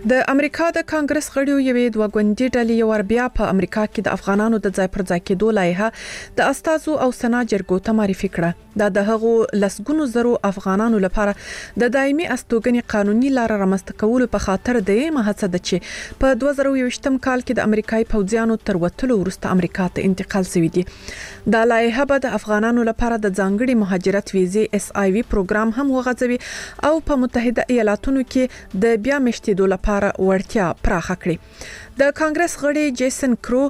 د امریکا د کانګرس غړیو یوې دوه ګوندي ډلې یو بیا په امریکا کې د افغانانو د ځای پر ځای کېدو لایحه د استازو او سنا جرګو ته معرفي کړه. دا د هغو لسګونو زرو افغانانو لپاره د دایمي استوګنې قانوني لار رامنځته کولو په خاطر د هڅه ده چې په 2020م کال کې د امریکایي پوځیانو تر وټلو وروسته امریکا ته انتقال شوی دی. دا لایحه به د افغانانو لپاره د ځانګړي مهاجرت ویزې SIV پروګرام هم وغځوي او په متحده ایالاتونو کې د بیا مشتیدو لپاره ورتیا پراخه کړي. د کانګرس غړي جیسن کرو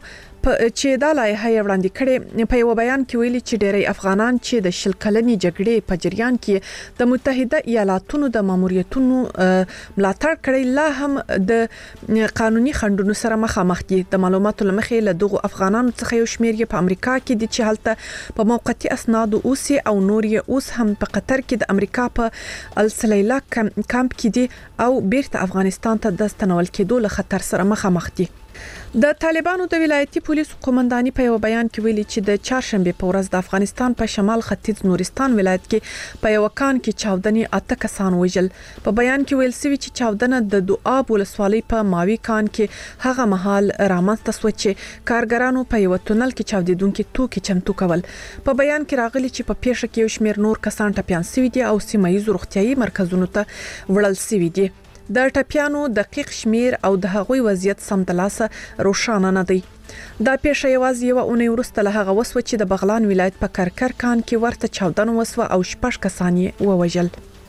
چې دا لایحه وړاندې کړي په یو بیان کې ویلي چې ډېری افغانان چې د شل کلنې جګړې په جریان کې د متحده ایالاتونو د ماموریتونو ملاتړ کړي لا هم د قانوني خنډونو سره مخامخ دي. د معلوماتو لمخې له دغو افغانانو څخه یو شمېر یې په امریکا کې دي چې هلته په موقتي اسنادو اوسي او نور یې اوس هم په قطر کې د امریکا په السلیلا کمپ کې دي او بیرته افغانستان ته د ستنول کېدو له خطر سره مخامخ دي. د طالبانو د ولایتي پولیسو قومنداني په یو بیان کې ویلي چې د چهارشنبه په ورځ د افغانستان په شمال ختیځ نورستان ولایت کې په یو کان کې چاودنې 8 کسان وژل. په بیان کې ویل شوی چې چاودنه د دواب ولسوالۍ په ماوي کان کې هغه مهال رامنځته شو چې کارګرانو په یو تونل کې چاودیدونکو توکي چمتو کول. په بیان کې راغلي چې په پیښه کې یو شمېر نور کسان ټپيان شوي دي او سیمه ییز روغتيایي مرکزونو ته وړل شوي دي. د ټپيانو دقیق شمیر او د هغوی وضعیت سمدلاسه روښانه نه دی. دا پیښه یوازې یو اونۍ وروسته له هغه وسوه چې د بغلان ولایت په کرکر کان کې ورته چاودنه وسوه او 6 کسان یې ووژل.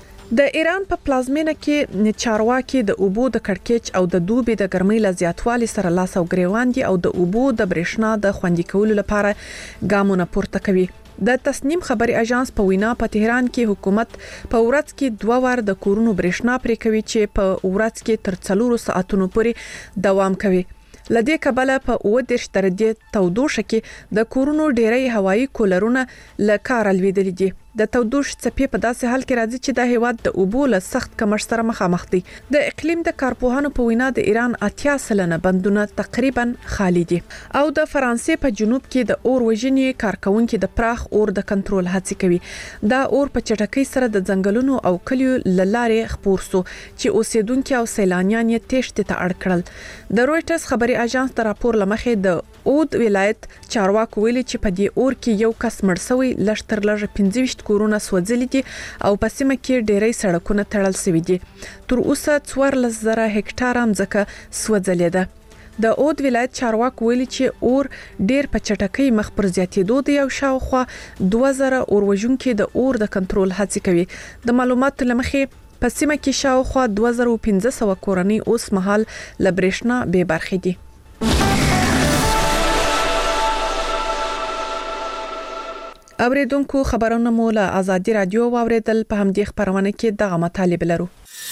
د ایران په پلازمینه کې چارواکي د اوبو د کړکېچ او د دوبي د ګرمۍ له زیاتوالي سره لاس او ګریوان دي او د اوبو د برېښنا د خوندي کولو لپاره ګامونه پورته کوي. د تسنیم خبري اژانس په وینا په تهران کې حکومت په ورځ کې 2 وار د کورونو برېښنا پرې کوي چې په ورځ کې تر 4 ساعتونو پورې دوام کوي. لدې کبله په 30 درجه تودوخه کې د کورونو ډېری هوایي کولرونه له کار لویدلې دي. د تودوخې څپې په داسې حال کې راځي چې د هیواد د اوبو له سخت کمښت سره مخامخ دي. د اقلیم د کارپوهانو په وینا د ایران 80% بندونه تقریبا خالی دي او د فرانسې په جنوب کې د اور وژنې کارکونکو د پراخ اور د کنټرول هڅه کوي. دا اور په چټکۍ سره د ځنګلونو او کلیو لارې خپور سو چې اوسیدونکو او سیلانیان یې تېښتې ته اړ کړل. د رويټرز خبري اژانس د راپور لمخې د اود ولایت چارواکو ویلي چې په دې اور کې یو کس مړ شوی لږ 15 کورونه سوځلي دي او په سیمه کې ډېری سړکونه تړل شوي دي. تر اوسه 14,000 هکټاره ځمکه سوځلې ده. د اود ولایت چارواکو ویلي چې اور ډېر په چټکۍ مخ پر زیاتېدو دی او شاوخوا 2000 اور وژونکو د اور د کنټرول هڅه کوي. د معلوماتو لمخې په سیمه کې شاوخوا 2500 کورنۍ اوس مهال له برېښنا بې برخې دي. اوریدونکو خبرونه مو له آزادي رادیو واوریدل. په همدې خبرونه کې دغه مطالب لرو.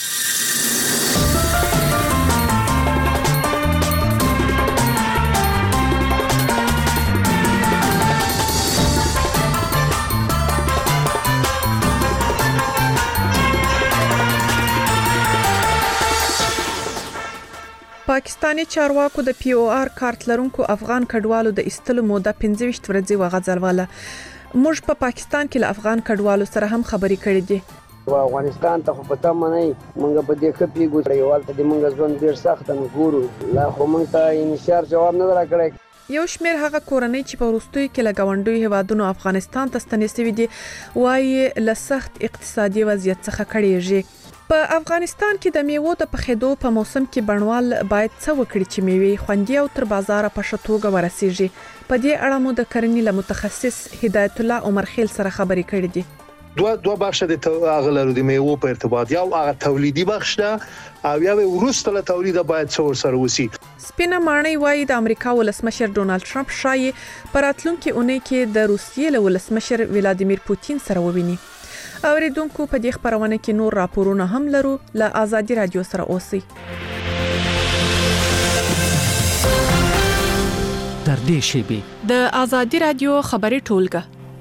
پاکستاني چارواکو د POR کارت لرونکو افغان کډوالو د استلو موده 15 ورځې وغځلواله. موږ په پاکستان کې له افغان کډوالو سره هم خبرې کړې دي. افغانستان ته خو پته منئ موږ په دې کې پیګو یوالته د موږ ژوند ډیر سخت نه ګورو لا خو موږ ته انشار جواب نه راکړی. یو شمېر هغه کورنۍ چې په وروستیو کې له ګاونډیو هیوادونو افغانستان ته ستنې شوي دي وايي له سخت اقتصادي وضعیت څخه کړيږي. په افغانستان کې د میوو د پخېدو په موسم کې بڼوال باید څه وکړي چې میوې خوندي او تر بازار په ښه توګه ورسیږي. په دې اړه مو د کرنې له متخصص هدایت الله عمر خیل سره خبرې کړې دي. دوه بخش د اغلرو د میوو په ارتباط یو هغه تولیدي بخش ده او یا وروسته له تولید باید څور سره وسی. سپینه ماڼۍ وايي د امریکا ولسمشر ډونالد ټرمپ شایي په راتلونکي اونۍ کې د روسیې له ولسمشر ولادیمیر پوتین سره وویني. اوریدونکو په دې خبرونه کې نور راپورونه هم لرو. له آزادي رادیو سره اوسئ. تر دې شی به د آزادي رادیو خبري ټولګه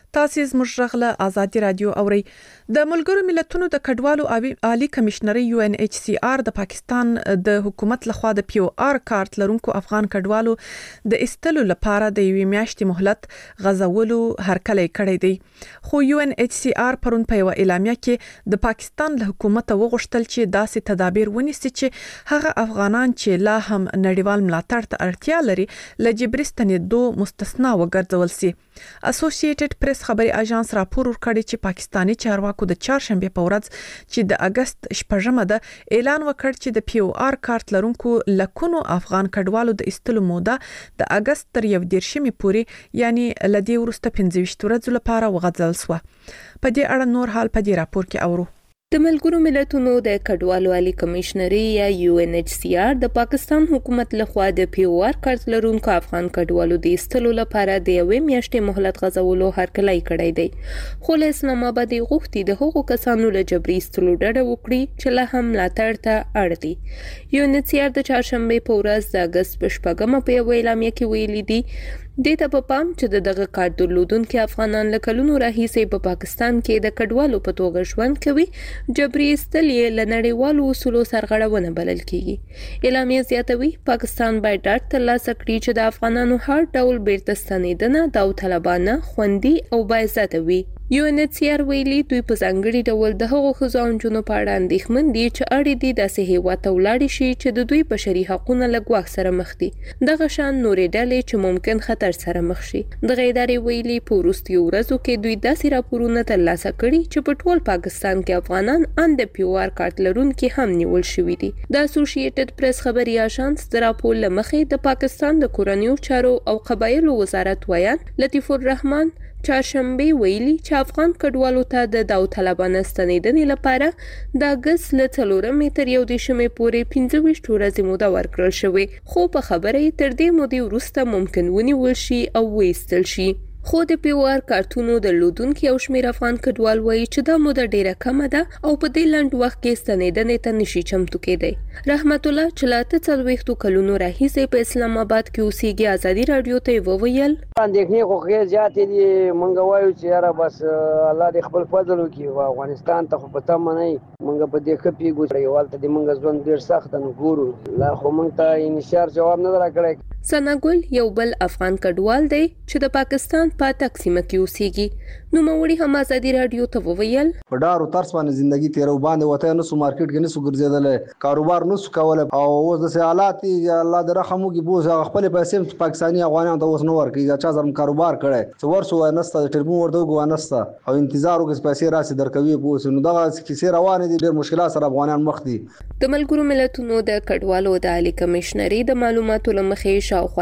تاسو زموږ غږ له ازادي رادیو اوري. د ملګرو ملتونو د کډوالو عالی کمشنري UNHCR د پاکستان د حکومت لخوا د POR کارت لرونکو افغان کډوالو د استلو لپاره د یوې میاشتې مهلت غځولو هرکلی کړی دی. خو UNHCR پرون په یو اعلامیه کې د پاکستان له حکومت وغوښتل چې داسې تدابیر ونیسي چې هغه افغانان چې لا هم نړیوال ملاتړ ته اړتیا لري له جبري ستنېدو مستثنا وګرځول سي. اسوسییټډ پریس خبري اژانس راپور ورکړی چې پاکستانی چارواکو د چهارشنبه په ورځ چې د اگست 8مه ده اعلان وکړ چې د POR کارت لرونکو لکونو افغان کډوالو د استلو موده د اگست تر 11مې پورې یعنی لدی ورسته 15 ورځې لپاره وغځل شو. په دې اړه نور حال په دې راپور کې اورو. د ملګرو ملتونو د کډوالو عالی کمشنري یا UNHCR د پاکستان حکومت لخوا د POR کارت لرونکو افغان کډوالو د ایستلو لپاره د یوې میاشتې مهلت غځولو هرکلی کړی دی. خو له اسلام آباد غوښتي د هغو کسانو له جبري ایستلو ډډه وکړي چې لا هم ملاتړ ته اړ دي. UNHCR د چهارشنبه په ورځ د اگست 8مه په یو اعلامیه کې ویلي دي د ته په پام چې دغه کارت درلودونکو افغانان له کلونو راهیسې په پاکستان کې د کډوالو په توګه ژوند کوي جبري استل یې له نړیوالو اصولو سرغړونه بلل کیږي. اعلامیه زیاتوي پاکستان باید ډاډ ترلاسه کړي چې د افغانانو هر ډول بیرته ستنېدنه داوطلبانه خوندي او باعزته وي. UNHCR ویلي دوی په ځانګړي ډول د هغو ښځو او نجونو په اړه اندېښمن دي چې اړ دي داسې هیواد ته ولاړ شي چې د دوی بشري حقوقونه له ګواښ سره مخ دي. دغه شان نورې ډلې چې ممکن خطر سره مخ شي. دغه ادارې ویلي په وروستیو ورځو کې دوی داسې راپورونه ترلاسه کړي چې په ټول پاکستان کې افغانان ان د POR کارت لرونکي هم نیول شوي دي. د اسوسییټډ پریس خبري اژانس د راپور لمخې د پاکستان د کورنیو چارو او قبایلو وزارت ویان لطیف الرحمن چهارشنبه ویلي چې افغان کډوالو ته د داوطلبانه ستنېدنې لپاره د اگست له 4مې تر 11مې پورې 15 ورځې موده ورکړل شوې خو په خبره تر دې مودې وروسته ممکن ونیول شي او وایستل شي. خو د POR کارتونو درلودونکو یو شمېر افغان کډوال وایي چې دا موده ډیره کمه ده او په دې لنډ وخت کې ستنېدنې ته نشي چمتو کېدی. رحمت الله چې لا 40 کلونو راهیسې په اسلام آباد کې اوسېږي ازادي رادیو ته وویل اندېښنې خو غیر زیاتې دي. مونږ وایو چې یاره بس الله دې خپل فضل وکړي او افغانستان ته خو په تمه نه مونږ په دې ښه پیږو یوالته دې مونږ ژوند ډېر سخت نه ګورو لا خو مونږ ته انشار جواب نه راکړی. سناګل یو بل افغان کډوال دی چې د پاکستان په تقسیمه کې اوسېږي. نو موري هم ازادي رادیو ته وویل په ډارو ترس باندې ژوندۍ تیرو باندې وته نو سو مارکیټ کې نسو ګرځیدل کاروبار نسو کول او اوس د حالات الله د رحم وکي بوز خپل پیسې پاکستاني افغانان ته اوس نو ورکیږي چې زم کاروبار کړي څو ورسو نسته ټرمو ورته ګوانسته او انتظار وکړي پیسې راسي درکوي بوس نو دغه کیسه روانه دي ډېر مشکلات سره افغانان مخ دي. د ملګرو ملتونو د کډوالو د عالی کمشنري د معلوماتو لمخې شاوخوا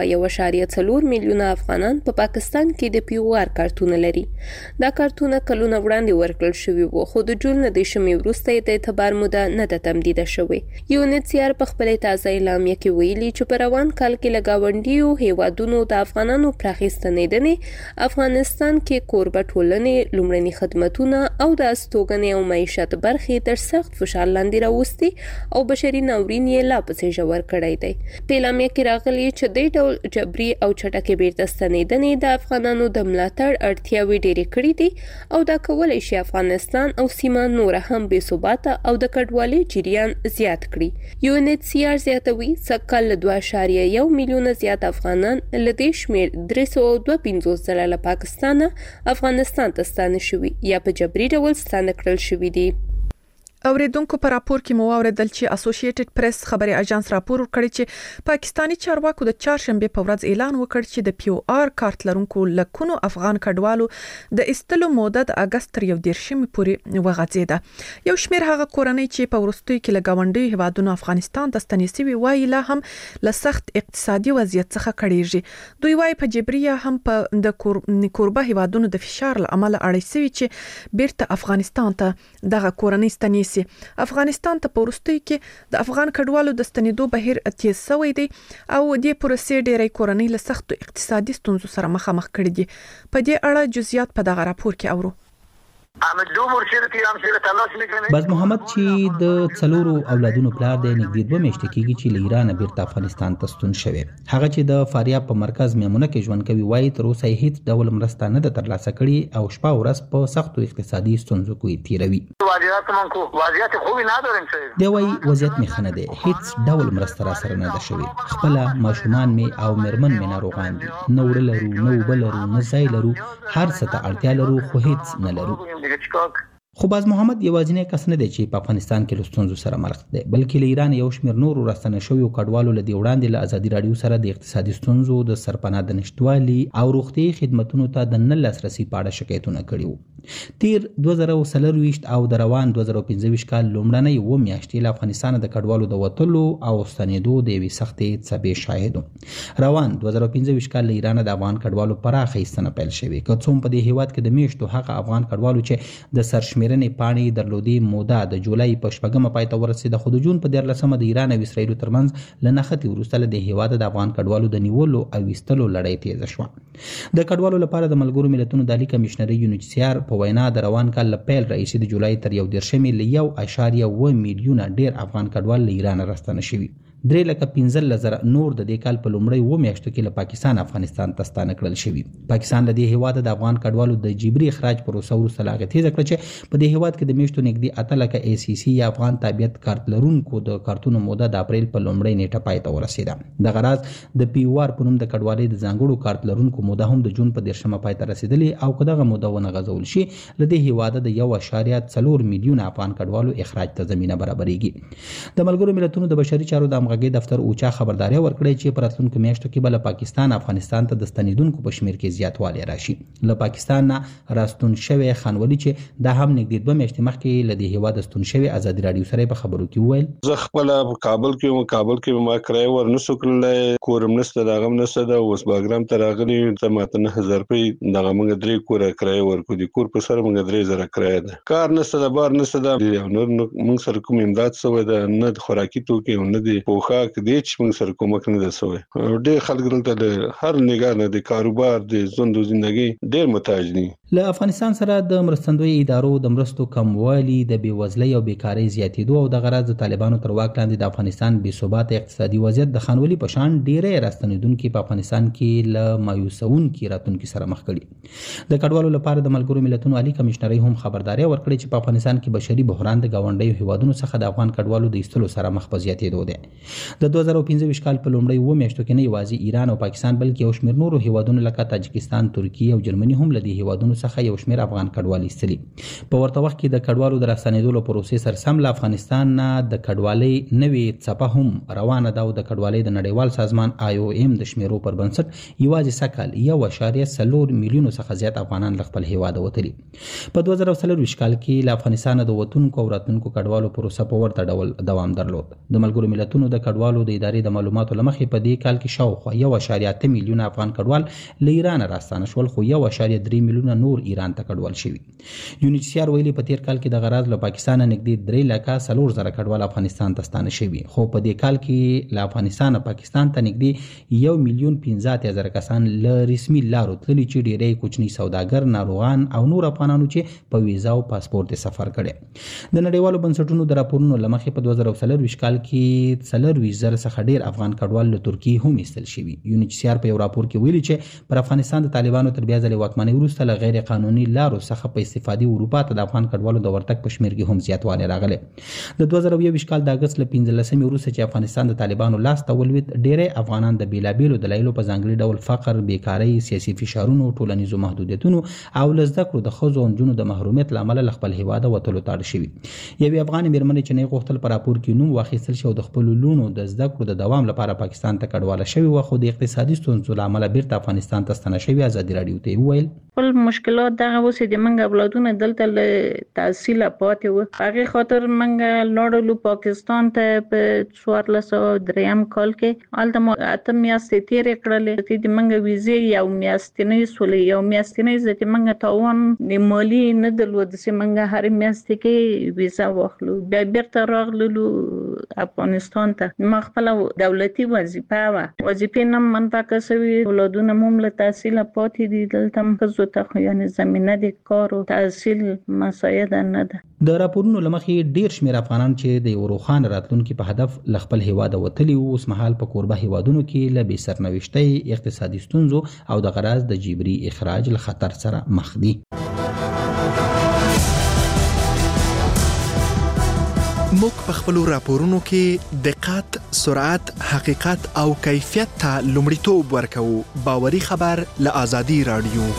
1.4 میلیونه افغانان په پاکستان کې د POR کارتونه لري. دا کارتونه کلونه وړاندې ورکړل شوي وو خو د جون د 10مې وروسته د اعتبار موده نه ده تمدیده شوې. UNHCR په خپل تازه اعلامیه کې ویلي چې په روان کال کې له ګاونډیو هیوادونو د افغانانو پراخې ستنېدنې افغانستان کې کوربه ټولنې لومړني خدماتونه او د استوګنې او معیشت برخې تر سخت فشار لاندې راوستي او بشري ناورین یې لا پسې ژور کړی دی. په اعلامیه کې راغلي چې د ډول جبري او چټکې بیرته ستنېدنې د افغانانو د ملاتړ اړتیاوې ډېرې کړې دي او دا کولای شي افغانستان او سیمه نور هم بې ثباته او د کډوالۍ جریان زیات کړي. UNHCR زیاتوي سکه‌ل 2.1 میلیونه زیات افغانان له دې شمېر 352 ځله له پاکستانه افغانستان ته ستانه شوي یا په جبري ډول ستانه کړل شوي دي. اوریدونکو پر راپور کې مو اوریدل چې اسوسییټډ پریس خبري اژانس راپور ورکړی چې پاکستانی چارواکو د چهارشنبه په ورځ اعلان وکړ چې د POR کارت لرونکو لکونو افغان کډوالو د استلو موده د اگست تر 11مې پورې وغځیده. یو شمېر هغه کورنۍ چې په ورستۍ کې لګاونډي هیوادونو افغانستان ته ستنېسي وي لا هم له سخت اقتصادي وضعیت څخه کړيږي. دوی وايي په جبريه هم په د کوربه هیوادونو د فشار له امله اړې سوي چې بیرته افغانستان ته دغه کورنۍ ستنېسي. افغانستان ته پورستۍ کې د افغان کډوالو د ستنېدو بهیر تیز شوی دی او د پروسې ډېرې کورنۍ له سختو اقتصادي ستونزو سره مخامخ کړي دي. په دې اړه جزئیات په دغه راپور کې اورو. باز محمد چې د څلورو اولادونو پلار دی نږدې 2 میاشتې کېږي چې له ایران بیرته افغانستان ته ستون شوی. هغه چې د فاریاب په مرکز میمونه کې ژوند کوي وایي تر اوسه هیڅ ډول مرسته نه ده ترلاسه کړې او شپه ورځ په سختو اقتصادي ستونزو کې تیروي. دی وایي وضعیت مې ښه نه دی، هیڅ ډول مرسته را سره نه ده شوې. خپله ماشومان مې او میرمن مې ناروغان دي، نه وړه لرو، نه اوبه لرو، نه ځای لرو، هر څه ته اړتیا لرو خو هیڅ نه لرو. خو باز محمد یوازینی کس نه دی چې په افغانستان کې له ستونزو سره مخ دی، بلکې له ایران یو شمېر نورو راستنه شویو کډوالو له دې وړاندې له ازادي راډیو سره د اقتصادي ستونزو، د سرپناه د نشټوالي او روغتیایي خدمتونو ته د نه لاسرسي په اړه شکایتونه کړي وو. تیر 2024 او د روان 2025 کال لومړنۍ 2 میاشتې له افغانستان د کډوالو د وتلو او ستنېدو د یوې سختې څپې شاهد وو. روان 2025 کال له ایران د افغان کډوالو پراخه ایستنه پیل شوې، که څوم په دې هیواد کې د میاشتو هغه افغان کډوالو چې د سرشمیرنې پاڼې درلودې موده د جولای په 4 پای ته ورسېده، خو د جون په 14 د ایران او اسرائیل ترمنځ له نښتې وروسته له دې هیواد د افغان کډوالو د نیولو او ایستلو لړۍ تیزه شوه. د کډوالو لپاره د ملګرو ملتونو د عالي کمشنرۍ UNHCR په وینا د روان کال له پیل راهیسې د جولای تر 1 له 1.1 میلیونه ډیر افغان کډوال له ایران راستنه شوي. 3,15,000 نور د دې کال په لومړۍ 2 میاشتو کې له پاکستان افغانستان ته ستانه کړل شوي. پاکستان له دې هیواد د افغان کډوالو د جبري اخراج پروسه وروسته لا تیزه کړه چې په دې هیواد کې د میاشتو نږدې 8 لکه ACC یا افغان تابعیت کارت لرونکو د کارتونو موده د اپریل په لومړۍ نیټه پای ته ورسېده. د غراض د POR په نوم د کډوالۍ د ځانګړو کارت لرونکو موده هم د جون په 10 پای ته رسیدلې او که دغه موده ونه غځول شي له دې هیواد د 1.4 میلیونه افغان کډوالو اخراج ته زمینه برابرېږي. د ملګرو ملتونو د بشري چارو د همغږۍ دفتر اوچا خبرداري ورکړې چې په راتلونکو میاشتو کې بل پاکستان افغانستان ته د ستنېدونکو په شمېر کې زیاتوالی راشي. له پاکستان نه راستون شوی خانولي چې دا هم نږدې 2 میاشتې مخکې له دې هیواد ستون شوی ازادي راډیو سره په خبرو کې وویل زه خپل کابل کې ما کرای ور نسو کړل، کورم نسته دغه نسته د اوس باګرام ته راغلی ته ماته 9000 روپۍ دغه موږ درې کور کرای ورکو دي، کور په سر موږ 3000 کرای ده، کار نسته د بار نسته د نور موږ سره کوم امداد سوی ده، نه خوراکي توکي نه دي پوخاک دي چې موږ سره کومک نه ده سوی. ډېر خلک دلته د هر نگاه نه د کاروبار د ژوند او ژوندۍ ډېر محتاج دي. له افغانستان سره د مرستندوی ادارو د مرستو کموالی، د بیوزلۍ او بیکارۍ زیاتېدو او د غرض د طالبانو تر واک لاندې د افغانستان بې ثباته اقتصادي وضعیت د خانولي په شان ډېری راستنېدونکي په افغانستان کې له مایوسونکي راتلونکي سره مخ کړي. د کډوالو لپاره د ملګرو ملتونو عالي کمشنرۍ هم خبرداري ورکړې چې په افغانستان کې بشري بحران د ګاونډیو هیوادونو څخه د افغان کډوالو د ایستلو سره مخ په زیاتېدو دی. د 2015 کال په لومړۍ 2 میاشتو کې نه یوازې ایران او پاکستان بلکې یو شمېر نورو هیوادونو لکه تاجکستان، ترکیه او جرمني هم له دې هیوادونو څخه یو شمېر افغان کډوال ایستلي. په ورته وخت کې د کډوالو د راستنېدو له پروسې سره سم له افغانستان نه د کډوالۍ نوې څپه هم روانه ده او د کډوالۍ د نړیوال سازمان IOM د شمیرو پر بنسټ یوازې سکهال 1.4 میلیونو څخه زیات افغانان له خپل هیواد وتلي. په 2024 کال کې له افغانستان د وتونکو او راتلونکو کډوالو پروسه په ورته ډول دوام درلود. د ملګرو ملتونو د کډوالو د ادارې د معلوماتو لمخې په دې کال کې شاوخوا 1.8 میلیونه افغان کډوال له ایران راستانه شول، خو 1.3 میلیونه نور ایران ته کډوال شوي. UNHCR ویلي په تیر کال کې د غراض له پاکستان نږدې 3,04,000 کډوال افغانستان ته ستانه شوي، خو په دې کال کې له افغانستان پاکستان ته نږدې 1,15,000 کسان له رسمي لارو تللي چې ډېری کوچني سوداګر، ناروغان او نور افغانانو چې په ویزا او پاسپورت سفر کړي. د نړیوالو بنسټونو د راپورونو لمخې په 2024 کال کې 4,000 څخه ډېر افغان کډوال له ترکیې هم ایستل شوي. UNHCR په یو راپور کې ویلي چې پر افغانستان د طالبانو تر بیا ځلې واکمنۍ وروسته له غیر قانوني لارو څخه په استفادې اروپا ته د افغان کډوالو د ورتګ په شمېر کې هم زیاتوالی راغلی. د 2021 کال د اګست له 15 وروسته چې افغانستان د طالبانو لاس ته ولوېد، ډېری افغانان د بېلابېلو دلایلو په ځانګړي ډول فقر، بیکارۍ، سیاسي فشارونو، ټولنیزو محدودیتونو او له زده کړو د ښځو او نجونو د محرومیت له امله له خپل هیواده وتلو ته اړ شوي. یوې افغانې مېرمنې چې نه غوښتل په راپور کې نوم واخیستل شي او د خپلو لوڼو د زده کړو د دوام لپاره پاکستان ته کډواله شوې وه، خو د اقتصادي ستونزو له امله بیرته افغانستان ته ستنه شوې، ازادي راډیو ته وویل خپل مشکلات دغه اوس د منګ اولادونه دلته له تحصیل پاتې و، هغه خاطر منګ لاړلو پاکستان ته په 1403 کال کې هلته ما 8 میاشتې تیرې کړلې. د منګ ویزې یو میاشتنۍ سولې یو میاشتنۍ ځکه منګ تاوان د مالی نه درلود چې منګ هر میاشت کې ویزا واخلو، بیا بیرته راغلو افغانستان ته ما خپل دولتي وظیفه وظیفې نه منطقه سوي ولادونه ممله تحصیل پاتې دي دلته مخزو ته یعنی زمينه د کار او تحصیل مساعده نه ده. د راپورونو لمخې ډیر شمیر افغانان چې د روخان راتلونکو په هدف خپل هیواد وتلی او اوس مهال په کوربه هیوادونو کې له بې سرنوشتۍ اقتصادي ستونزو او د غراض د جبري اخراج له خطر سره مخ دي. موږ په خپل راپورونو کې دقت، سرعت، حقیقت او کیفیت ته لومړیتوب ورکوو. باوري خبر له آزادي رادیو.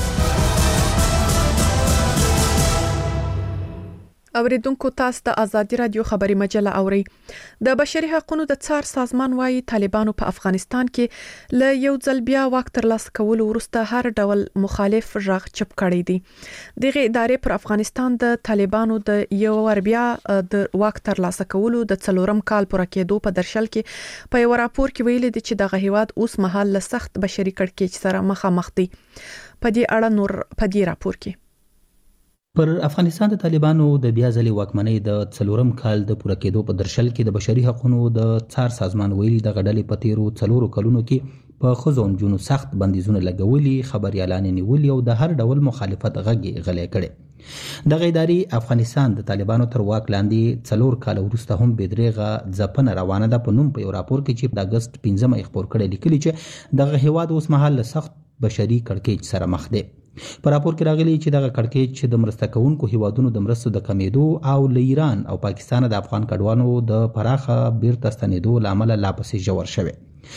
اوریدونکو تاسو د ازادي رادیو خبري مجله اوري. د بشري حقوقو د څار سازمان وايي طالبانو په افغانستان کې له یو ځل بیا واک ترلاسه کول وروسته هر ډول مخالف ژغ چپ کړی دی. دغه ادارې پر افغانستان د طالبانو د یو ور بیا د واک ترلاسه کولو د 4م کال پر کېدو په درشل کې په یو راپور کې ویلي دي چې دغه هیواد اوس مهال له سخت بشري کړکېچ سره مخامخ دی. په دې اړه نور په دې راپور کې پر افغانستان د طالبانو د بیا ځلې واکمنۍ د 4م کال د پوره کېدو په درشل کې د بشري حقوقو د څار سازمان ویلي د غډلې په تیرو 4 کلونو کې په ښځو او نجونو سخت بندیزونه لګولي، خبريالان نیولي او د هر ډول مخالفت غږ غلې کړي. دغه ادارې افغانستان د طالبانو تر واک لاندې 4 کال وروسته هم بېدریغه ځپنه روانه ده. په نوم په یو راپور کې چې د اگست 15 خبر کړي لیکلي چې دغه هیواد اوس مهال له سخت بشري کړکېچ سره مخ دی. په راپور کې راغلي چې دغه کړکېچ د مرسته کوونکو هیوادونو د مرستو د کمیدو او له ایران او پاکستان د افغان کډوالو د پراخه بیرته ستنېدو لامل لا پسې ژور شوی.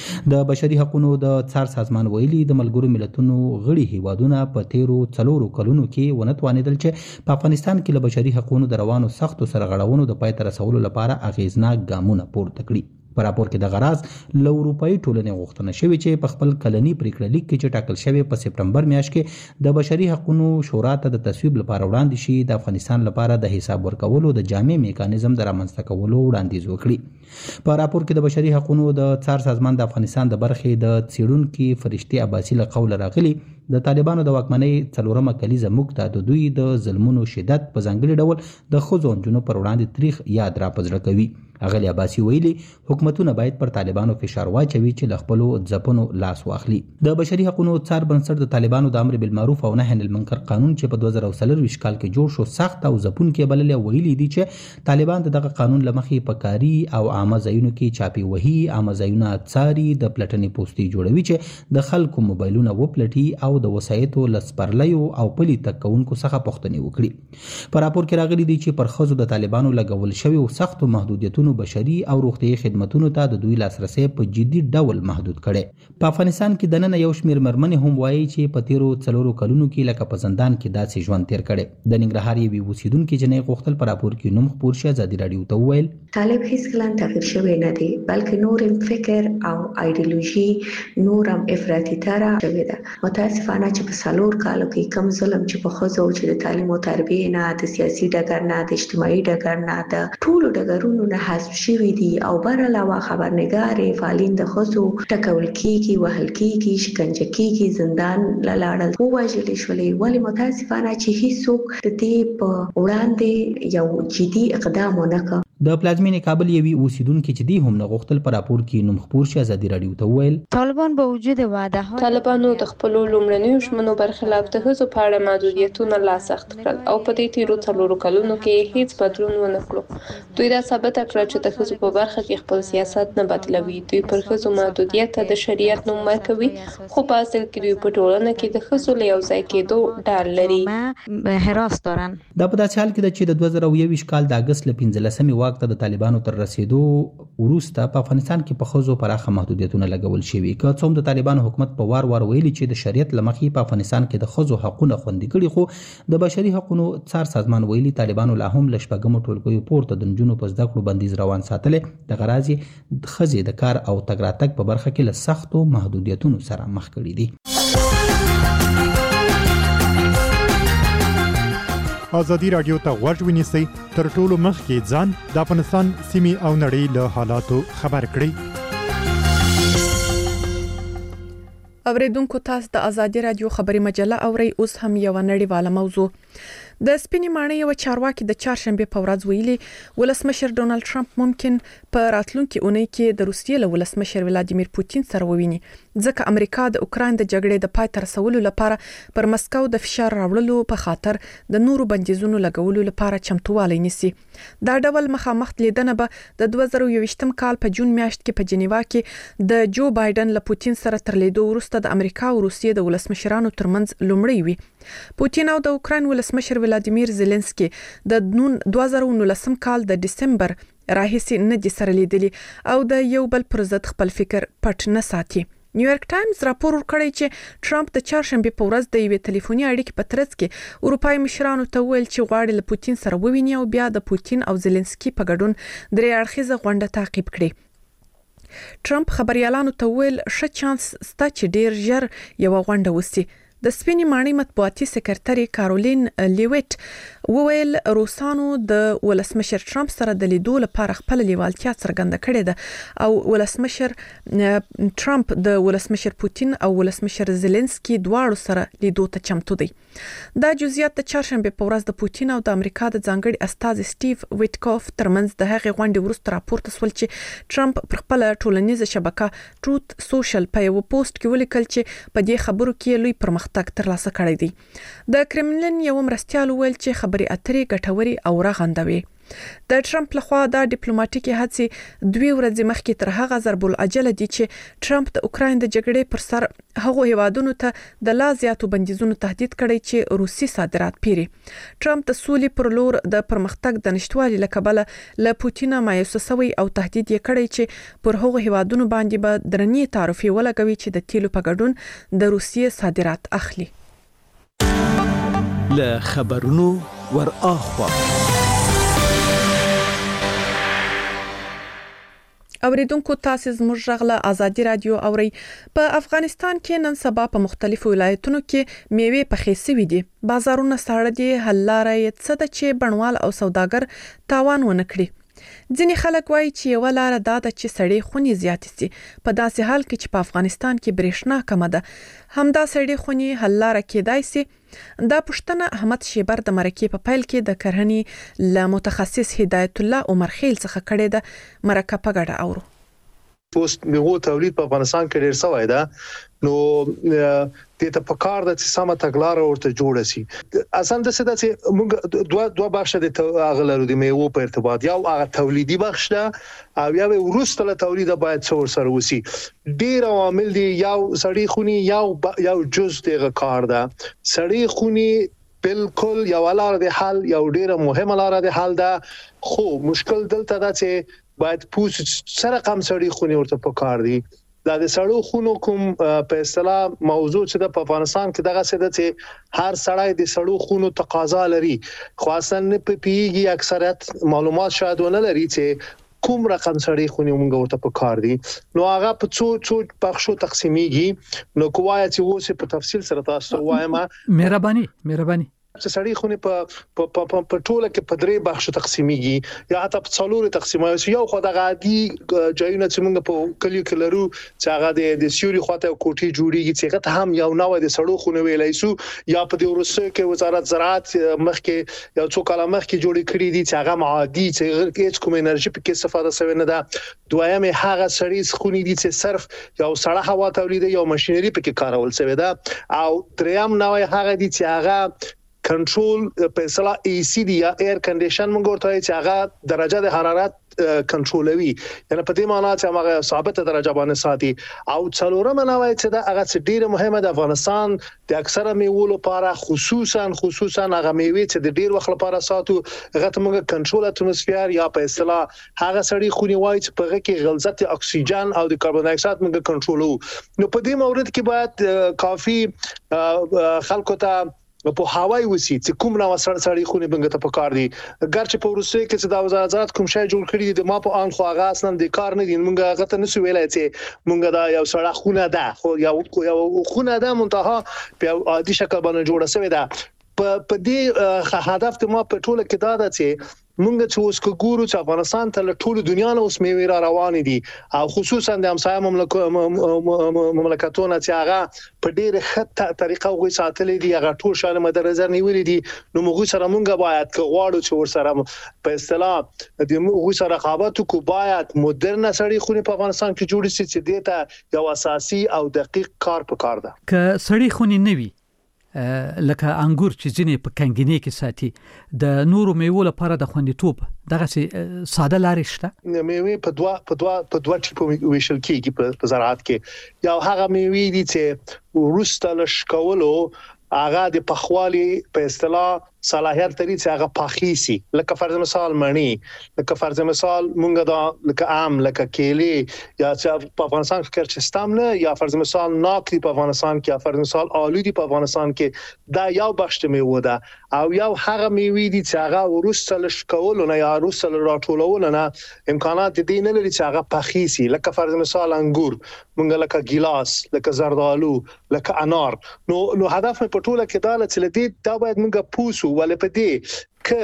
د بشري حقوقو د څار سازمان ویلي د ملګرو ملتونو غړي هیوادونه په تیرو 4 کلونو کې ونتوانیدل چې په افغانستان کې له بشري حقوقو د روانو سختو سرغړونو د پای ته رسولو لپاره اغیزناک ګامونه پورته کړي. په راپور کې د غراض له اروپאי ټولنې غوښتنه شوې چې په خپل کلني پریکړه لیک کې چې ټاکل شوی په سپتمبر میاشت کې د بشري حقوقو شورا ته د تصویب لپاره وړاندې شي د افغانستان لپاره د حساب ورکولو د جامع میکانیزم د رامنځته کولو وړاندیز وکړي. په راپور کې د بشري حقوقو د څار سازمان د افغانستان د برخې د څېړونکو فرشتي عباسي له قول راغلي د طالبانو د واکمنۍ 4مه کلیزه موږ ته د دوی د ظلمونو شدت په ځانګړي ډول د ښځو او نجونو پر وړاندې تاریخ یاد را پزړه کوي. اغلی عباسی ویلي حکومتونه باید پر طالبانو فشار واچوي چې له خپلو ځپنو لاس واخلي. د بشري حقوقو څار بنسټ د طالبانو د امر بالمعروف او نهي عن المنکر قانون چې په 2023 کال کې جوړ شو سخت او ځپونکي بللې ویلي دي چې طالبان دغه قانون لمخې په کاری او عامه ځایونو کې چاپی وهي، عامه ځایونه څاري، د پلټنې پوسټي جوړوي چې د خلکو موبایلونه وپلټي او د وسایتو لسپرلیو او پلي تکونکو څخه پوښتنې وکړي. په راپور کې راغلي دي چې پر ښځو د طالبانو لګول شوی او سختو محدودیتونو بشري او روغتیايي خدماتونو ته د دوی لاسرسي په جدي ډول محدود کړي. په افغانستان کې د نن یو شمیر مرمنې هم وایي چې په تیرو 4 کلونو کې لکه په زندان کې داسې ژوند تیر کړي. د ننګرهار یوې اوسیدونکو جنې غوښتل په راپور کې نوم خپور شي. ازادي رادیو ته وویل طالب هیڅ کله تغیر شوی نه دی بلکې نور فکر او ایدئولوژي نور هم افراطي تر شوی ده. متاسفانه چې په 4 کالو کې کم ظلم چې په خزو چې د تعلیم او تربیه نه د سیاسي ډګر نه د اجتماعي ډګر نه د ټولو ډګرونو نه حذف شوی دي او بر علاوه خبرنګار فعالین د خصو ټکول کیږي، وهل کیږي، شکنجه کیږي، زندان لاړل او وژل شولې. ولی متاسفانه چې هیڅوک د دې په وړاندې یو جدي اقدام ونه کړ. د پلازمینې کابل یوې اوسیدونکو چې دی هم نه غوښتل په راپور کې نوم خپور شي. ازادي رادیو ته وویل طالبان به وجود وعده ها طالبانو د خپل لومړنیو شمنو برخلاف د هڅو په اړه محدودیتونه لا سخت کړل او په دې تیرو 4 کلونو کې هیڅ بدلون ونه کړ. دوی دا ثابت کړ چې د هڅو په برخه کې خپل سیاست نه بدلوي. دوی پر هڅو محدودیت د شریعت نوم ورکوي خو په اصل کې دوی په ټولنه کې د هڅو له یو ځای کېدو ډار لري. حراس دارن. دا په داسې حال کې چې د 2021 کال د اگست ل 15 واک ته د طالبانو تر رسیدو وروسته په افغانستان کې په خزو پراخه محدودیتونه لګول شوي. که څوم د طالبانو حکومت په وار ویلي چې د شریعت لمخې په افغانستان کې د خزو حقوقونه خوندي کړي، خو د بشري حقوقو څار سازمان ویلي طالبانو لا هم لشپګمو ټولګیو پورته د نجونو په زده کړو بندیز روان ساتلې. د غرازي خزي د کار او تګ راتګ په برخه کې له سختو محدودیتونو سره مخ کړي دي. ازادي رادیو ته غوږ ونیسئ تر ټولو مخکې ځان د افغانستان سیمې او نړۍ له حالاتو خبر کړئ. اوریدونکو تاسو د ازادي رادیو خبري مجله اوري. اوس هم یو نړیواله موضوع. د سپینې ماڼۍ یو چارواکي د چهارشنبه په ورځ ویلي ولسمشر ډونالد ټرمپ ممکن په راتلونکي اونۍ کې د روسیې له ولسمشر ولادیمیر پوتین سره وویني ځکه امریکا د اوکرين د جګړې د پای ته رسولو لپاره پر مسکو د فشار راوړلو په خاطر د نورو بندیزونو لګولو لپاره چمتووالی نیسي. دا ډول مخامخ لیدنه به د 2021م کال په جون میاشت کې په جنیوا کې د جو بایدن له پوتین سره تر لیدو وروسته د امریکا او روسیې د ولسمشرانو ترمنځ لومړی وي. پوتین او د اوکرين ولسمشر ولادیمیر زيلنسکي د 2019 کال د دسمبر راهیسې نه دي سره لیدلي او د یو بل پر ضد خپل فکر پټ نه ساتي. نیویارک ټایمز راپور ورکړی چې ټرمپ د چهارشنبه په ورځ د یوې ټلیفوني اړیکې په ترڅ کې اروپای مشرانو ته ویل چې غواړي له پوتین سره وویني او بیا د پوتین او زيلنسکي په ګډون درې اړخیزه غونډه تعقیب کړي. ټرمپ خبريالانو ته ویل ښه چانس ستا چې ډیر ژر یو غونډه وسی. د سپینې ماڼۍ مطبوعاتي سکرټري کارولین لیویټ وویل روسانو د ولسمشر ټرمپ سره د لیدو لپاره خپل لیوالتیا څرګنده کړې ده او ولسمشر ټرمپ د ولسمشر پوتین او ولسمشر زيلنسکي دواړو سره لیدو ته چمتو دي. دا جزئیات د چهارشنبه په ورځ د پوتین او د امریکا د ځانګړي استازي سټیو ویټکوف ترمنځ د هغې غونډې وروسته راپورته شول چې ټرمپ پر خپل ټولنیزه شبکه ټروت سوشل په یو پوسټ کې ولیکل چې په دې خبرو کې لوی پرمختګ ترلاسه کړی دی. د کرملین یو مرستیال ویل چې خبري اترې ګټوري او رغندوي. د ټرمپ لخوا د ډیپلوماټیکي هڅې 2 ورځې مخکې تر هغه ضرب العجل دي چې ټرمپ د اوکرين د جګړې پر سر هغه هیوادونو ته د لا زیاتو بندیزونو تهدید کړی چې روسي صادرات پیري. ټرمپ د سولې پر لور د پرمختګ د نشټوالي لکبله له پوتین مایوس شوی او تهدید یې کړی چې پر هغه هیوادونو باندې به درنې تعرفي ولګوي چې د تیلو په ګډون د روسي صادرات اخلي. له خبرونو ور اخوا اوریدونکو تاسو زموږ غږ له ازادي رادیو اوري. په افغانستان کې نن سبا په مختلفو ولایتونو کې میوه پخې شوې دي. بازارونه ساړه دي، حل لاره یې څه ده چې بڼوال او سوداګر تاوان ونه کړي. ځینې خلک وایي چې یو لار دا ده چې سړې خونې زیات سي په داسې حال کې چې په افغانستان کې برېښنا کمه ده. همدا سړې خونې حل لار کېدای سي. دا پښتنه احمد شیبر د مرکې په پیل کې د کرهنې له متخصص هدایت الله عمر خیل څخه کړي ده. مرکه په ګډه اورو. پوسټ میوه تولید په افغانستان کې ډیر سوی ده نو د ته په کار د سمه تګلار ورته جوړ شي. اسان د څه د چې موږ دوه بخش د اغلرو د میوه په ارتباط یو هغه تولیدي بخش ده او یا ورسته له تولید باید څور سره وسی. ډیر عوامل دي، یو سړی خوني یو جز دغه کار ده. سړی خوني بالکل یو لار د حل یو ډیره مهمه لار د حل ده، خو مشکل دلته ده چې باید پوس سره کم سړی خوني ورته پکار دي. دا د سړو خونو کوم په اصطلاح موضوع چې د افغانستان کې دغه څه ده چې هر سړی د سړو خونو تقاضا لري، خو اصلا نه پیږي اکثریت معلومات شاید ونه لري چې کوم رقم سړی خوني موږ ورته پکار دي. نو هغه په څو بخشو تقسیمیږي. نو کومه چې وسه په تفصیل سره تاسو وایم. مهرباني چې سړی خوني په ټوله کې په درې بخشو تقسیمیږي یا حتی په څلورو تقسیمایي. یو خو د غادي ځایونه چې موږ په کلیو کې لرو چې هغه د سیوري خواته کوټي جوړیږي چې هغه هم یو نوې د سړو خونې ویلای سو، یا په د روسي کې وزارت زراعت مخکې یو څو کاله مخکې جوړ کړی دي چې هغه معادي چې هیڅ کوم انرژي په کې استفاده شوی نه ده. دویمه هغه سړی خونې دي چې صرف یو سړه هوا تولید یو ماشينري په کې کارول شوی ده. او دریم نوې هغه دي چې هغه کنټرول په اصطلاح ای سی دی یا ایر کنډیشن موږ ورته چې هغه درجه د حرارت کنټرولوي، یعنی په دې معنی چې هغه ثابت درجه باندې ساتي. او څلورم نوای چې دا هغه ډیره مهمه د افغانستان د اکثره میوو لپاره خصوصا هغه میوه چې د ډیر وخت لپاره ساتو هغه ته موږ کنټرول اتموسفیر یا په اصطلاح هغه سړی خونی وای چې په هغه کې غلظت اکسیجن او د کاربن ډای اکساید موږ کنټرولو. نو په دې مورد کې باید کافي خلکو ته په هوای وسی چې کوم نو سړی خونی بنګ ته پکار دي. ګرچې په روسي کې چې د وزارت کوم شای جوړ کړی دي ما په ان خو هغه اصلا د کار نه دي. موږ هغه ته نسو ویلای چې موږ دا یو سړی خونه ده، خو یو خونه ده منتها په عادي شکل باندې جوړه شوی ده. په دې هدف ته ما په ټوله کې دا ده چې مونږ چې اوس ګورو چې افغانستان ته ټول دنیا نه اوس میوې را روان دي او خصوصا د همسایه مملکتونو چې هغه په ډېر ښه طریقه وګړي ساتلې دي هغه ټول شان مد نظر نیولې دي نو موږ سره مونږ باید غواړو چې ورسره په اصطلاح د موږ سره رقابت کو باید مدرن سړی خونی په افغانستان کې جوړ شي چې دیتا یو اساسي او دقیق کار پکار ده ک سړی خونی نوي لکه انګور چې ځینې په کنګینې کې ساتي د نورو میوو لپاره د خوندیتوب دغه ساده لارې شته میوې په دوه ټیپو ویشل کېږي په زراعت کې یو هغه میوې دي چې ورسته لشکولو هغه د پخوالي په اصطلاح صلاحیت لري چې هغه پاخیسي لکه فرض مثال مڼی لکه فرض مثال مونږ دا لکه ام لکه کیلې یا چې په افغانستان کې چستم نه یا فرض مثال ناک دی په افغانستان کې یا فرض مثال آلو دی په افغانستان کې دا یو بشته میوه ده او یو هغه میوه دي چې هغه ورسته لشکول نه یا ورسته راټولول نه امکانات دي نه لري چې هغه پاخیسي لکه فرض مثال انګور مونږ لکه ګیلاس لکه زردالو لکه انار نو هدف په ټوله کې دا چې لدی دا باید مونږ پوسو ولې په دې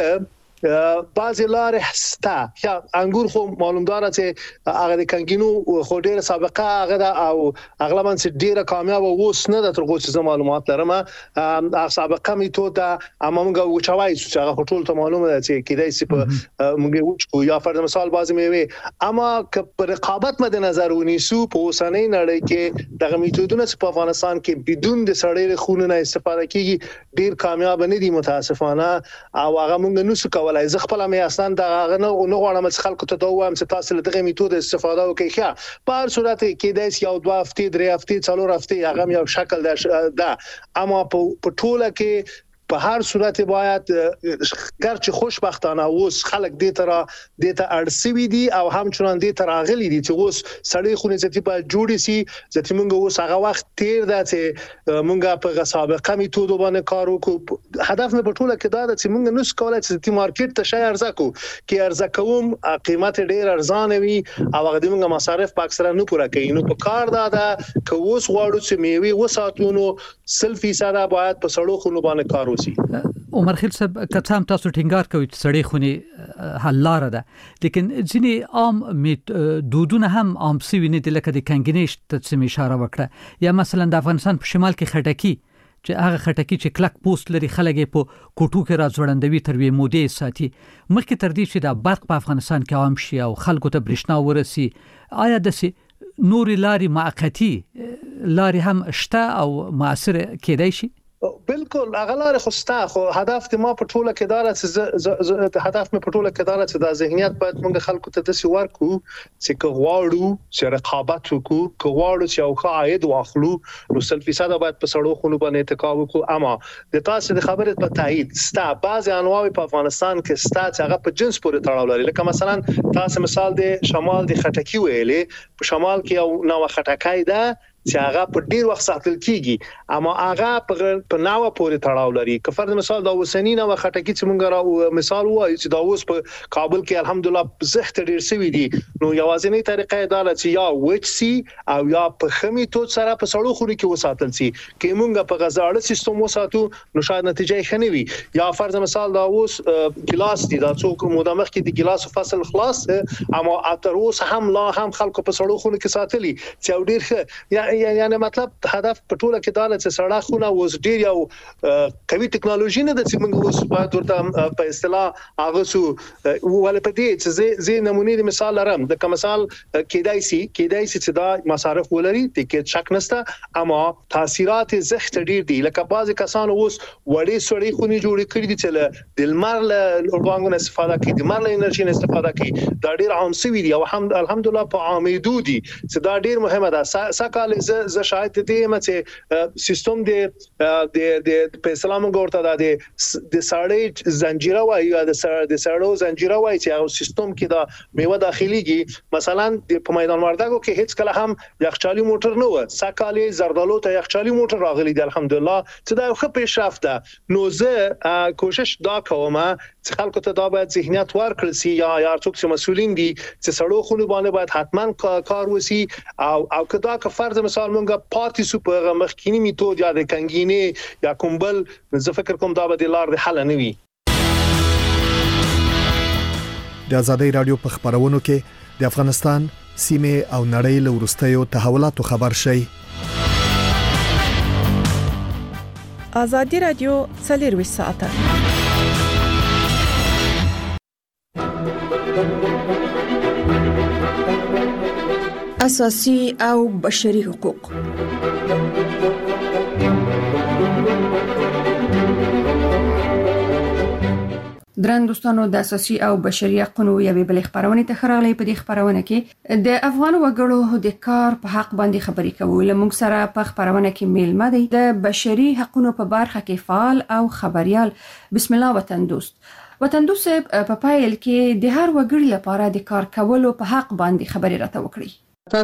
ک بعضی لارې هستا یا انګور خو معلومدار چې هغه د کنګینو خو ډیره سابقه هغه دا او اغلبا چې ډیره کامیاب اوس نه د ترغو چې معلومات لرم هغه سابقه میتود اما موږ وچوي چې هغه ټول ته معلومه ده چې کیدای شي په موږ وچو یا فرض مثال بعضی میوه اما که رقابت مد نظر ونیسو په اوسنۍ نړۍ کې دغه میتودونه په افغانستان کې بدون د سړی خونه نه استفاده کیږي ډیر کامیاب نه دي متاسفانه او هغه موږ نو څه ولای زه خپل مې اصلا دا نه غواړم چې خلکو ته دا وایم چې تاسو له دغه میتود استفاده وکړئ په هر صورت کې د یو 2 هفته 3 هفته 4 هفته هغه یو شکل ده اما په ټوله کې په هر صورت باید ګرچه خوشبختانه اوس خلک دې ته اړسوي دي او همچنان دې ته راغلي دي چې اوس سړی خونې ځتی په جوړی سي ځکه موږ اوس هغه وخت تیر ده چې موږ په سابقه میتود باندې کار وکړو هدف مې په ټوله کې دا ده چې موږ نس کولای چې مارکیټ ته شي ارزه کو کې ارزه کوم قیمت ډیر ارزانه وي او هغه د موږ مصارف په اکثره نه پوره کوي نو په کار دا ده چې اوس غواړو چې میوه وساتونو 100% باید په سړو خونو باندې کار عمر خیل صاحب کتام تاسو ټینګار کوي چې سړی خونی حل لار ده لیکن ځینې عام دودونه هم عام سوي نه دي لکه د کنګینیش ته اشاره وکړه یا مثلا د افغانستان په شمال کې خټکی چې هغه خټکی چې کلک پوست لري خلک په کوټو کې راځوړندوي تر وی مودې ساتي مخکې تر دې چې د برق په افغانستان کې عام شي او خلکو ته برېښنا ورسي آیا د نوري لاري موقتی لاري هم شته او مؤثر کېدای شي بالکل اغلار خوستا خو هدف ما په ټوله کې دار چې هدف مې په ټوله کې دار چې د ذهنیت باید موږ خلکو ته د سوار کو چې غواړو چې رقابت وکړو غواړو چې او عاید واخلو نو 100% باید په سړو خونو باندې اتکا وکړو اما د تاسو د خبرې په تایید ستا بعض انواع په افغانستان کې ستا چې هغه په جنس پورې تړاو لري لکه مثلا تاسو مثال د شمال د خټکی ویلې په شمال کې یو نوې خټکای ده چې هغه په ډیر وخت ساتل کیږي اما هغه په ناوه پورې تړاو لري که فرض مثال دا وسنی نوه خټکی چې مونږ را مثال وایي چې دا اوس په کابل کې الحمدلله زخت ډیر سوي دي نو یوازینی طریقه دا چې یا وچسي او یا په خمي توت سره په سړو خوري کې وساتل سي کې مونږ په غذاړه سیستم وساتو نو شاید نتیجه ښه نه وي یا فرض مثال دا اوس ګلاس دي دا څوک مدامخ کې د ګلاس فصل خلاص اما اتر اوس هم لا هم خلکو په سړو خوري کې ساتلي چې ډیر ښه یعنی مطلب هدف په ټوله کې دا چې سړه خونه اوس ډیر یو قوي ټکنالوژي نه د چې موږ اوس باید ورته په اصطلاح هغه سو ول په دې چې زه نمونه د مثال لرم د کوم مثال کېدای شي چې دا مصارف ولري د کې شک نشته اما تاثیرات زخت ډیر دي لکه بعضی کسان اوس وړي سړی خوني جوړ کړی دي چې د لمر له اوربانګونو استفاده کوي د لمر له انرژي استفاده کوي دا ډیر عام سوي دي او الحمدلله په عامېدو دي چې دا ډیر مهمه ده سکهال ز شاید دې مته سیستم د په اسلام ګورته د ساړې زنجیره وای یا د ساړو زنجیره وای چې هغه سیستم کې دا میوه داخليږي مثلا په میدان وردګو کې هیڅ کله هم یخچالي موټر نه و سکهال زردالو ته یخچالي موټر راغلي دی الحمدلله چې دا خو پیشرفت ده نو زه کوشش دا کوم چې خلکو ته دا باید ذهنیت ورکړل سي یا څوک چې مسؤلین دي چې سړو خونو باندې باید حتمان کار وسی او کدا که فرض مثال مونږه پاتې سو په مخکینی میتود یا د کنګینه یا کومبل زه فکر کوم دا به د لار د حل نه وي. د آزادۍ رادیو په خبرونو کې د افغانستان سیمه او نړۍ له ورستیو تحولاتو خبر شي. آزادۍ رادیو 24 ساعته اساسي او بشري حقوق. درن دوستانو د اساسي او بشري حقوقو یوې بل خبرونه ته خراغلي. په دې خبرونه کې د افغان وګړو د کار په حق باندې خبرې کوو. لمونږ سره په خبرونه کې میلمه دی د بشري حقوقو په برخه کې فعال او خبريال بسم الله وطن دوست په پایل کې د هر وګړي لپاره د کار کولو په حق باندې خبرې راته وکړي.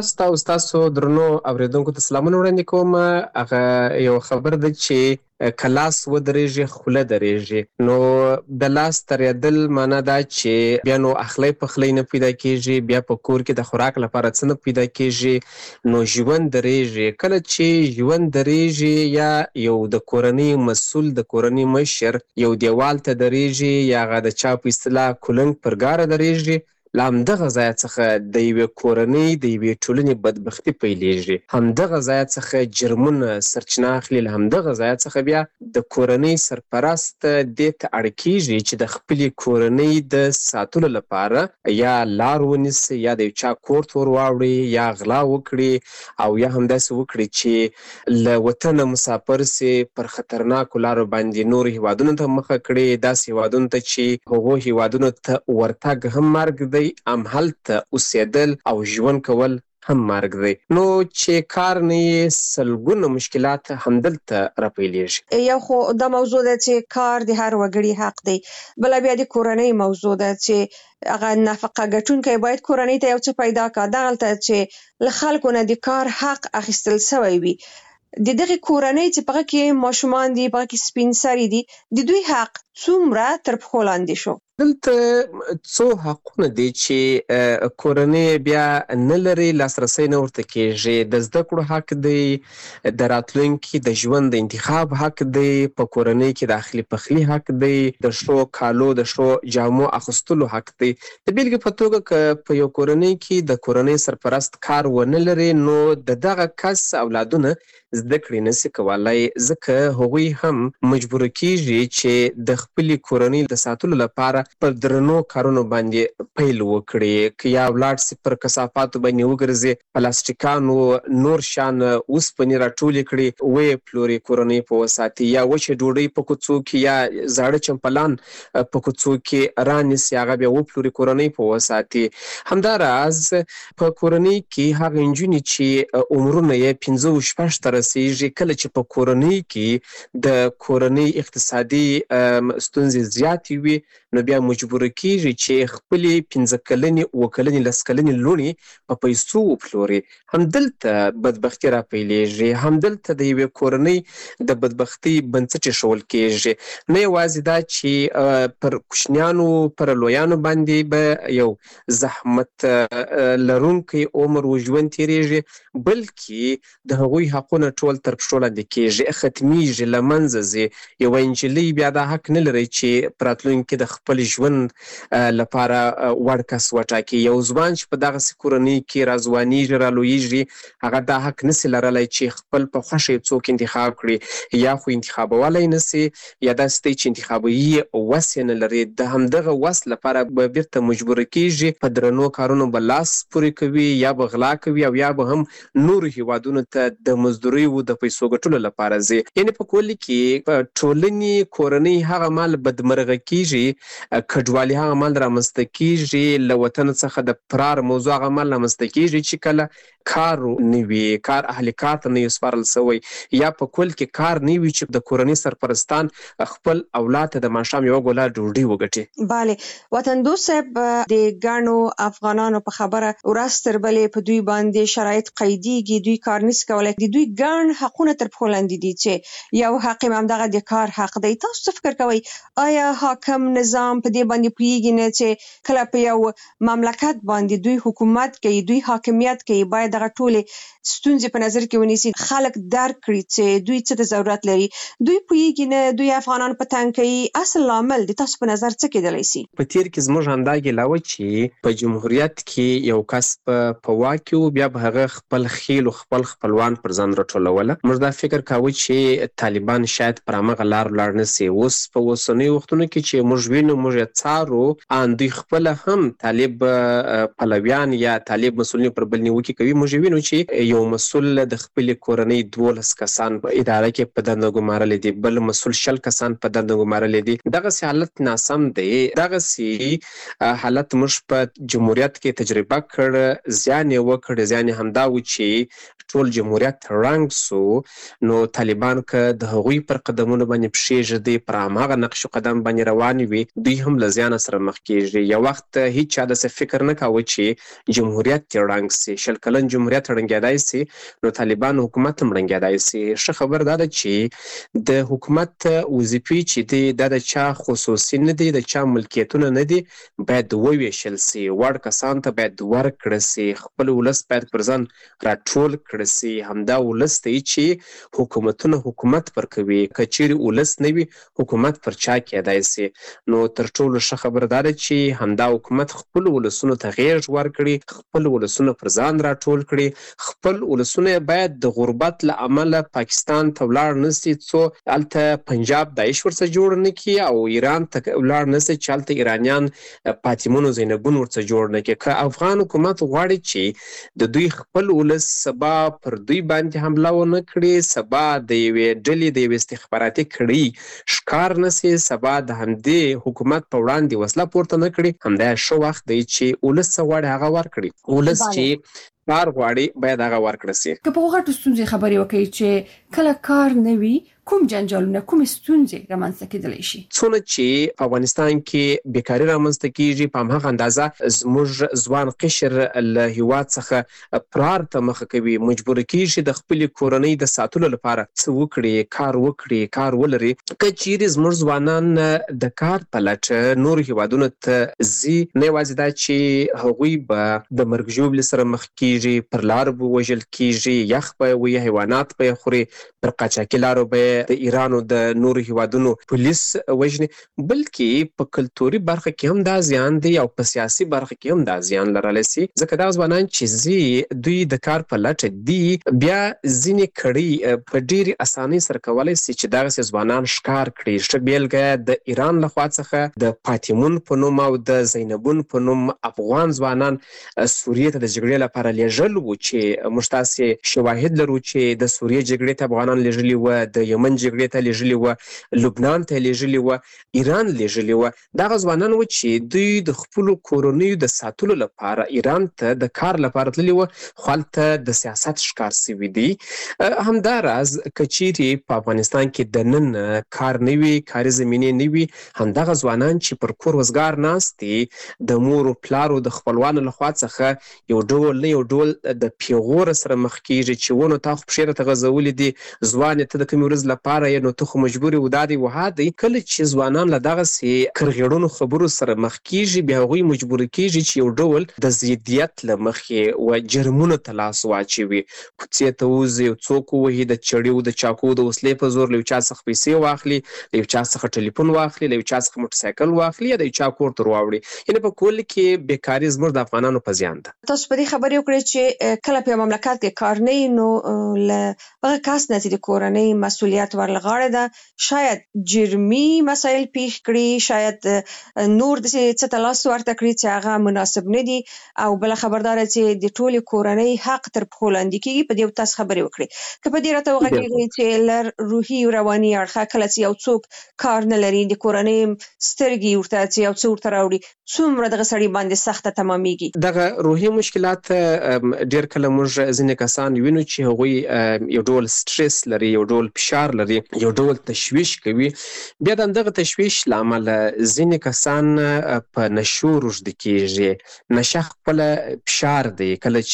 تاسو درنو اوریدونکو ته سلامونه وړاندې کوم. هغه یو خبر ده چې کلاس ودرېږي خوله درېږي. نو د لاس ترېدل معنا دا چې بیا نو اخلي پخلی نه پیدا کیږي، بیا په کور کې د خوراک لپاره څه نه پیدا کیږي، نو ژوند درېږي. کله چې ژوند درېږي یا یو د کورنۍ مسؤل د کورنۍ مشر یو دیوال ته درېږي یا هغه د چا په اصطلاح کولنګ پرګاره درېږي، لامدغه ځای څخه د یوې کورنۍ د یوې ټولنې بدبختی پیلېږي. همدغه ځای څخه جرمونه سرچینه اخلي. همدغه ځای څخه بیا د کورنۍ سرپرست دې ته اړ کېږي چې د خپلې کورنۍ د ساتلو لپاره یا لار ونیسي یا د یو چا کور ته ور واوړي یا غلا وکړي او یا همداسې وکړي چې له وطنه مسافر سي پر خطرناکو لارو باندې نورو هیوادونو ته مخه کړي، داسې هیوادونو ته چې هغو هیوادونو ته ورتګ هم مرګ دی، هم هلته اوسېدل او ژوند کول هم مرګ دی. نو چې کار نه یې سلګونه مشکلات همدلته راپیلېږي. یو خو دا موضوع ده چې کار د هر وګړي حق دی، بل بیا د کورنۍ موضوع ده چې هغه نفقه ګټونکی باید کورنۍ ته یو څه پیدا کړي. دغلته چې له خلکو نه د کار حق اخیستل شوی وي، د دغه کورنۍ چې په کې ماشومان دي، په کې سپین سري دي، د دوی حق څومره تر پښو لاندې شو. دلته څو حقونه دي چې کورنۍ بیا نه لري، لاسرسی نه ورته کېږي. د زده کړو حق دی، د راتلونکي د ژوند د انتخاب حق دی، په کورنۍ کې د اخلي پخلي حق دی، د ښو کالو د ښو جامو اخیستلو حق دی. د بیلګې په توګه که په یو کورنۍ کې د کورنۍ سرپرست کار ونه لري، نو د دغه کس اولادونه زده کړې نشي کولای، ځکه هغوی هم مجبور کېږي چې د خپلې کورنۍ د ساتلو لپاره پر درنو کارونو باندې پیل وکړي. که یا ولاړ سي پر کثافاتو باندې وګرځي، پلاستیکانو نور شان اوسپنې راټولې کړي ویې پلوري کورنۍ په وساتي، یا وچه ډوډۍ په کوڅو کې یا زاړه چمپلان په کوڅو کې رانیسي، هغه بیا وپلوري کورنۍ په وساتي. همداراز په کورنۍ کې هغه نجونې چې عمرونه یې 15-16 ته رسېږي، کله چې په کورنۍ کې د کورنۍ اقتصادي ستونزې زیاتې وي، نو بیا مجبور کېږي چې خپلې 15 کلنې 7 کلنې 10 کلنې لوڼې په پیسو وپلوري. همدلته بدبختي راپیلېږي، همدلته د یوې کورنۍ د بدبختۍ بنسټ ایښودل کېږي. نه یوازې دا چې پر کوچنیانو پر لویانو باندې به یو زحمت لرونکی عمر و ژوند تېرېږي، بلکې د هغوی حقونه ټول تر پښو لاندې کېږي، ختمیږي، له منځه ځي. یوه نجلۍ بیا دا حق نه لري چې په راتلونکي کې د خپل ژوند لپاره وړ کس وټاکي. یو ځوان چې په دغسې کورنۍ کې راځوانېږي، رالویېږي، هغه دا حق نسي لرلی چې خپل په خوښه یې څوک انتخاب کړي، یا خو انتخابولی نسي، یا داسې دی چې انتخابوي وس یې نه لري. د همدغه وس لپاره به بیرته مجبور کېږي، په درنو کارونو به لاس پورې کوي، یا به غلا کوي، او یا به هم نورو هیوادونو ته د مزدورۍ و د پیسو ګټلو لپاره ځي. یعنې په کل کې په ټولنې کورنۍ هغه مهال بدمرغه کېږي، کډوالي هغه مهال رامنځته کېږي، له وطن څخه د فرار موضوع هغه مهال رامنځته کېږي چې کله کار نه وي، کار اهل کار ته نه وي سپارل شوی، یا په کل کې کار نه وي چې د کورنۍ سرپرستان خپل اولاد ته د ماښام یوه ګوله ډوډۍ وګټي. بله، وطن دوست صاحب د ګڼو افغانانو په خبره ورځ تر بلې په دوی باندې شرایط قیدېږي، دوی کار نشي کولی، د دوی ګڼ حقونه تر پښو لاندې دي چې یو حق یې همدغه د کار حق دی. تاسو څه فکر کوئ؟ آیا حاکم نظام په دې باندې پوهېږي نه چې کله په یو مملکت باندې دوی حکومت کوي، دوی حاکمیت کوي، باید باید دغه ټولې ستونزې په نظر کې ونیسي، خلک درک کړي چې دوی څه ته ضرورت لري. دوی پوهیږي نه دوی افغانان په تنګ کوي. اصل لامل د تاسو په نظر څه کېدلی سي؟ په تیر کې زموږ همدا ګیله وه چې په جمهوریت کې یو کس په واک کې و، بیا به هغه خپل خیل او خپل خپلوان پر ځان راټولوله. موږ دا فکر کاوه چې طالبان شاید پر همغه لار ولاړ نه سي. اوس په اوسنیو وختونو کې چې موږ وینو، موږ یې څارو، ان دوی خپله هم طالب پلویان یا طالب مسؤلین پر بل نیوکې کوي. موږ وینو چې یو مسؤل د خپلې کورنۍ 12 کسان په اداره کې په دنده ګمارلی دي، بل مسؤل 60 کسان په دنده ګمارلی دي. دغسې حالت ناسم دی. دغسې حالت موږ په جمهوریت کې تجربه کړ، زیان یې وکړ. زیان یې همدا و چې ټول جمهوریت ړنګ سو. نو طالبان که د هغوی پر قدمونو باندې پښې ږدي، پر هماغه نقش قدم باندې روانې وي، دوی هم له زیانه سره مخ کېږي. یو وخت هیڅ چا داسې فکر نه کاوه چې جمهوریت یې ړنګ سي. 20 کلن جمهوریت ړنګېدای سي، نو طالبان حکومت هم ړنګېدای سي. ښه خبر دا ده چې د حکومت وظیفې چې دي دا د چا خصوصي نه دي، د چا ملکیتونه نه دي، باید وویشل سي. وړ کسان ته باید ورکړه سي. خپل ولس باید پر ځان راټول کړه سي. همدا ولس دی چې حکومتونه حکومت پر کوي. که چیرې ولس نه وي، حکومت پر چا کېدای سي. نو تر ټولو ښه خبر دا ده چې همدا حکومت خپل ولسونو ته غېږ ورکړي، خپل ولسونه پر ځان راټول کړي. خپل ولسونه باید د غربت له امله پاکستان ته ولاړ نه سي، څو هلته پنجاب داعش ورڅخه جوړ نه کړي، او ایران ته ولاړ نه سي چې هلته ایرانیان فاطمون او زینبون ورڅخه جوړ نه کړي. که افغان حکومت غواړي چې د دوی خپل ولس سبا پر دوی باندې حمله ونه کړي، سبا د یوې ډلې د یوې استخباراتي کړۍ ښکار نه سي، سبا د همدې حکومت په وړاندې وسله پورته نه کړي، همدا ښه وخت دی چې ولس څه غواړي هغه ورکړي. ولس چې کار غواړي باید هغه ورکړه سي. که په غټو ستونزې خبرې وکړي چې کله کار نه وي، کوم جنجالونه، کوم ستونزې رامنځته کېدلی شي؟ څونه چې په افغانستان کې بیکاري رامنځته کېږي، په هماغه اندازه زموږ ځوان قشر له هېواد څخه فرار ته مخه کوي، مجبوره کېږي د خپلې کورنۍ د ساتلو لپاره څه وکړي، کار وکړي، کار ولري. که چیرې زموږ ځوانان د کار په لټه نورو هېوادونو ته ځي، نه یوازې دا چې هغوی به د مرګ ژوبلې سره مخ کېږي، پر لارو به وژل کېږي، یخ به وي، حیوانات به یې خوري، پر قاچاقي لارو به د ایران او د نورو هیوادونو پولیس وژني، بلکې په کلتوري برخه کې هم دا زیان دی او په سیاسي برخه کې هم دا زیان لرلی سي. ځکه دا ځوانان چې دوی د کار په لټه دي، بیا ځینې کړۍ په ډېرې اسانۍ سره کولی سي چې دغسې ځوانان ښکار کړي. ښه بېلګه د ایران لخوا څخه د فاطمون په نوم او د زینبون په نوم افغان ځوانان سوریې ته د جګړې لپاره لیږل و، چې موږ تاسې شواهد لرو چې د سوریې جګړې ته افغانان لیږلي وه، د یمن جګړې ته لیږلي وه، لبنان ته لیږلي وه، ایران لیږلي وه. دغه ځوانان وه چې دوی د خپلو کورنیو د ساتلو لپاره ایران ته د کار لپاره تللي وه، خو هلته د سیاست ښکار سوي دي. همداراز که چیرې په افغانستان کې د نن کار نه وي، کاري زمینې نه وي، همدغه ځوانان چې پر کور وزګار ناست دي، د مورو پلارو د خپلوانو لخوا څخه یو ډول نه یو ډول د پیغور سره مخ کېږي چې ونه تا خو پښې راته غځولې دي، ځوانې ته د کومې ورځ لپاره یې، نو ته خو مجبور یې، دا دی وها دی. کله چې ځوانان له دغسې کرغېړنو خبرو سره مخ کېږي، بیا هغوی مجبوره کېږي چې یو ډول د ضدیت له مخې و جرمونو ته لاس واچوي، کوڅې ته ووځي، یو څوک ووهي، د چړیو د چاقو د وسلې په زور له یو چا څخه پیسې واخلي، له یو چا څخه ټلیفون واخلي، له یو چا څخه موټرسایکل واخلي، یا د یو چا کور ته راوړي. یعنې په کل کې بیکاري زموږ د افغانانو په زیان ده. تاسو په دې خبرې وکړئ چې کله په مملکت کې کار نه وي، نو له هغه کس نه چې د کورنۍ مسؤلیت ورلغاړه ده، شاید جرمي مسایل پیښ کړي، شاید نور داسې څه ته لاس ورته کړي چې هغه مناسب نه دي، او بله خبرداره چې د ټولې کورنۍ حق تر پښو لاندې کېږي. په دې تاسو خبرې وکړئ. که په دې راته وغږېږئ چې له روحي او رواني اړخه کله چې یو څوک کار نه لري، د کورنۍ سترګې ورته چې یو څه ورته راوړي، څومره دغه سړي باندې سخته تمامېږي. دغه روحي مشکلات ډېر کله موږ ځینې کسان وینو چې هغوی یو ډول سټرس لري، یو ډول فشار باور لري یو ډول تشویش کوي. بیا دغه تشویش لامل ځینې کسان په نشو رشد کیږي. نشه خپل فشار دی. کله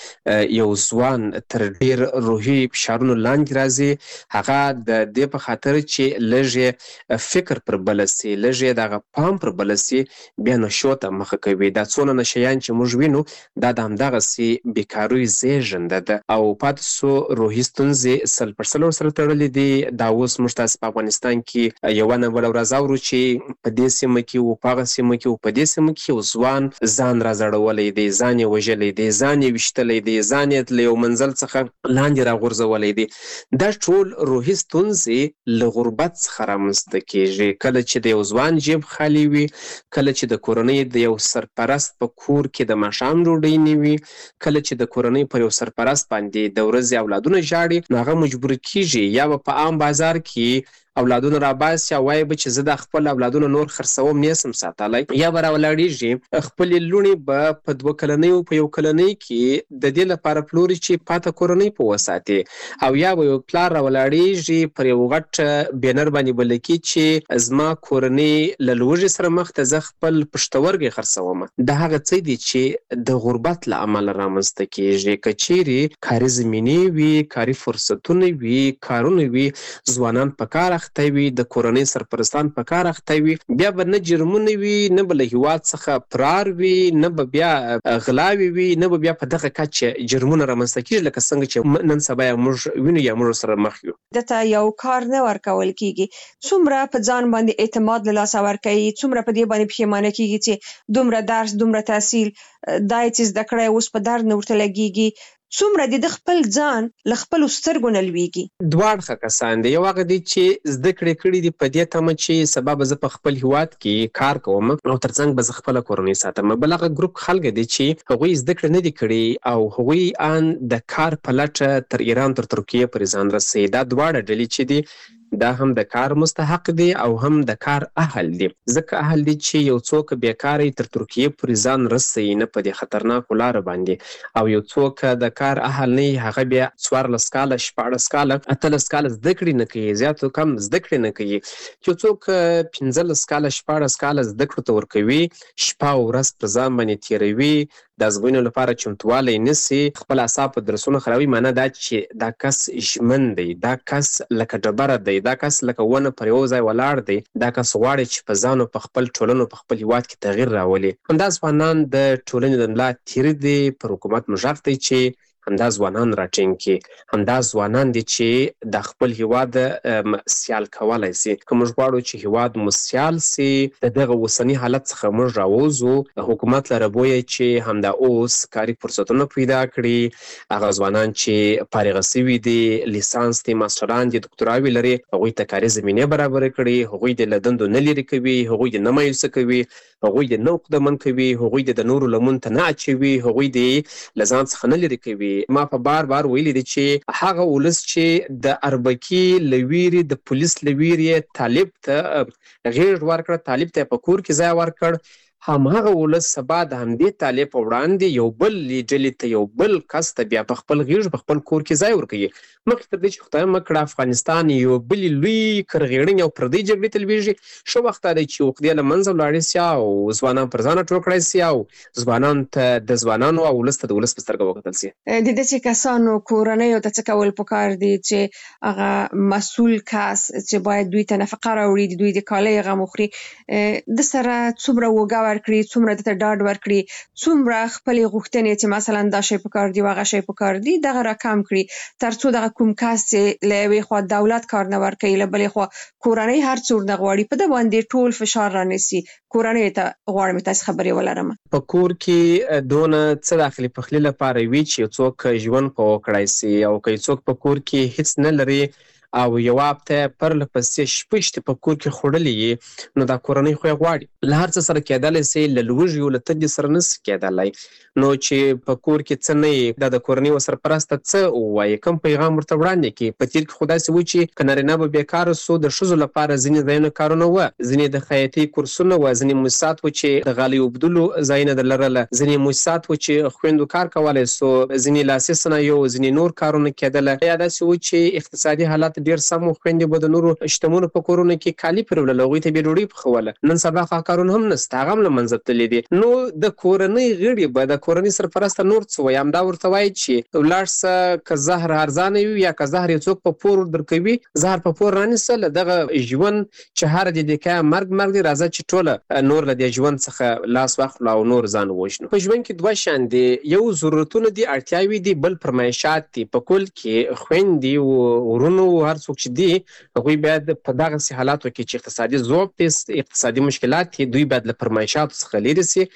چې یو ځوان تر ډیر روحي فشارونو لاندې راځي هغه د دې په خاطر چې لږ فکر پر بلسي لږ دغه پام پر بلسي بیا نشو ته مخه کوي. دا څونه نشيان چې موږ وینو دا د همدغه سي بیکاروي زیږنده ده او پاتې سو روحي ستونزې 100% سره تړلې دي. دا اوس موږ تاسو په افغانستان کې یو نه بل ورځ اورو چې په دې سیمه کې او په هغه سیمه کې او په دې سیمه کې ځوان ځان راځړولې دي، ځان یې وژلې دي، ځان یې وشتلې دي، ځان یې له یو منزل څخه لاندې راغورځولې دي. دا ټول روحي ستونزې له غربت څخه رامنځته کیږي. کله چې د یو ځوان جیب خالی وي، کله چې د کورنۍ د یو سرپرست په کور کې د ماښام ډوډۍ نه وي، کله چې د کورنۍ پر یو سرپرست باندې د ورځې اولادونه ژاړي، نو هغه مجبور کیږي یا به په عام بازار کې اولادونه راباسي او وایي به چې زه د خپل اولادونه نور خرڅوم نه سم ساتلی، یا به راولاړېږي خپلې لوڼې به په 2 کلنۍ او په 1 کلنۍ کې د دې لپاره پلوري چې پاته کورنۍ په وساتي، او یا به یو پلار راولاړېږي پر یو غټ بینر باندې به لیکي چې زما کورنۍ له لوږې سره مخ ته زه خپل پښتورګی خرڅوم. د هغه څه دي چې د غربت له امله رامنځته کیږي. که چیرې کاري زمینې وي، کاري فرصتونه وي، کارونه وي، ځوانان په کار اخته وي، د کورنۍ سرپرستان په کار اخته وي، بیا به نه جرمونه وي، نه به له هیواد څخه فرار وي، نه به بیا غلاوې وي، نه به بیا په دغه کچه جرمونه رامنځته کیږي لکه څنګه چې نن سبا موږ وینو یا موږ سره مخ یو. دته یو کار نه ورکول کیږي، څومره په ځان باندې اعتماد له لاسه ورکوي، څومره په دې باندې پښیمانه کیږي چې دومره درس دومره تحصیل دا چې زده کړی اوس په درد نه ورته لګیږي، څومره د خپل ځان له خپلو سترګو نه لویږي. دواړه کسان دي. یو هغه دي چې زده کړې کړي دي په دې تمه چې سبا به زه په خپل هیواد کې کار کوم او ترڅنګ به زه خپله کورنۍ ساتم. بل هغه ګروپ خلک دي چې هغوی زده کړې نه دي کړي او هغوی ان د کار په لټه تر ایران تر ترکیې پورې ځان رسوي. دا دواړه ډلې چې دي دا هم د کار مستحق دي او هم د کار اهل دي. ځکه اهل دي چې یو څوک بیکاري تر ترکیې پورې ځان رسوي نه په دې خطرناکو لارو باندې، او یو څوک د کار اهل نه هغه بیا 14 کاله 16 کاله 18 کاله زده کړې نه کوي، زیات کم زده کړې نه کوي. یو څوک 15 کاله 16 کاله زده کړو ته ورکوي، شپه او ورځ پر ځان باندې تیروي، د ازموینو لپاره چمتوالی نیسي، خپل اعصاب په درسونو خرابوي. معنی دا چې دا کس ژمن دی، دا کس لکه ډبره دی، دا کس لکه ونه پر یو ځای ولاړ دی، دا کس غواړي چې په ځان او په خپل ټولنو په خپل هیواد کې تغییر راولي. همدا ځوانان د ټولنې د ملا تیر دي، پر حکومت مژغ دی چې همدا ځوانان راټینګ کړي. همدا ځوانان دي چې د خپل هیواد سیال کولی سي. که موږ غواړو چې هیواد مو سیال سي، د دغه اوسني حالت څخه موږ راووځو، حکومت لره بویه چې همدا اوس کاري فرصتونه پیدا کړي. هغه ځوانان چې فارغه سوي دي، لیسانس دي، ماسټران دي، دکتراوې لري، هغوی ته کاري زمینې برابر کړي، هغوی د له دندو نه لرې کوي، هغوی د نه مایوسه کوي، هغوی د نه عقدمن کوي، هغوی د نورو لمون ته نه اچوي، هغوی د له ځان څخه نه لرې کوي. ما په بار ویلي دي چې هغه ولس چې د اربکي له ویرې، د پولیس له ویرې طالب ته غېږ ورکړه، طالب ته په کور کې ځای ورکړ، هماغه ولس سبا د همدې طالب په وړاندې یو بل ډلې ته، یو بل کس ته بیا په خپل غېږ په خپل کور کې ځای ورکوي. مخکې تر دې چې خدای مه کړه افغانستان یو بلې لوی کرغېړنې او پردۍ جګړې ته لویږي، ښه وخت دا دی چې عقدې له منځه ولاړې سي او ځوانان پر ځانه ټول کړی سي او ځوانانو ته د ځوانانو او ولس ته د ولس په سترګه وکتل سي. د داسې کسانو کورنیو ته څه کول پکار دي چې هغه مسؤل کس چې باید دوی ته نفقه راوړي، د دوی د کالیو غم وخوري، د سره څومره وږه ورکړي، څومره درته ډاډ ورکړي، څومره خپلې غوښتنې چې مثلا دا شی پکار دي هغه شی پکار دي دغه راکم کړي، تر څو دغه کوم کس چې له یوې خوا دولت کار نه ورکوي، له بلې خوا کورنۍ هر څه ورنه غواړي، په ده باندې ټول فشار رانیسي. کورنۍ ته غواړم تاسې خبرې ولرم. په کور کې دونه څه داخلي پخلي لپاره وي چې یو څوک ژوند په وکړای سي، او که څوک په کور کې هیڅ نه لري او یو هفته پرله پسې شپه شته په کور کې خوړلې، نو دا کورنۍ خو یې غواړي له هر څه سره کېدلی سي، له لوږې او له تندې سره نسي کېدلی. نو چې په کور کې څه نه یې، دا د کورنۍ و سرپرسته څه ووایي، کوم پیغام ورته وړاندې کړي. په تېر کې خو داسې و چې که نارینه به بیکاره سو، د ښځو لپاره ځینې ځایونه کارونه وه، ځینې د خیاطۍ کورسونه وه، ځینې موسسات و چې د غالۍ اوبدلو ځایونه در لرله، ځینې موسسات و چې خویندو کار کولی سو، ځینې لاسي صنایع، ځینې نور کارونه کېدله. یا داسې و چې اقتصادي حالت حالات ډیر سم خويندې به د نورو شتمنو په کورونو کې کالی پرول لغوي ته به ډوډۍ پخوله نن سبا کارونه هم نسته هغه هم منځ تللی دي نو د کورنۍ غړي به د کورنۍ سرپرست نور څه وي همدا ورته وایي چې ولارسه که زهر ارزانه وي یا که زهر څوک په پور درکوي زهر په پور رانیسل دغه ژوند چې هر د دې مرګ دی راځي چې ټوله نور له ژوند څخه لاس واخلو او نور ځان وژنو په ژوند کې دوه شان دي یو ضرورتونه دي اړتیاوي دي بل فرمایشات دي په کل کې خويندې او ورونو هر څوک چې دي هغوی باید په دغه حالاتو کې چې اقتصادي ضعف اقتصادي مشکلات دوی باید له فرمایشاتو څخه لري سي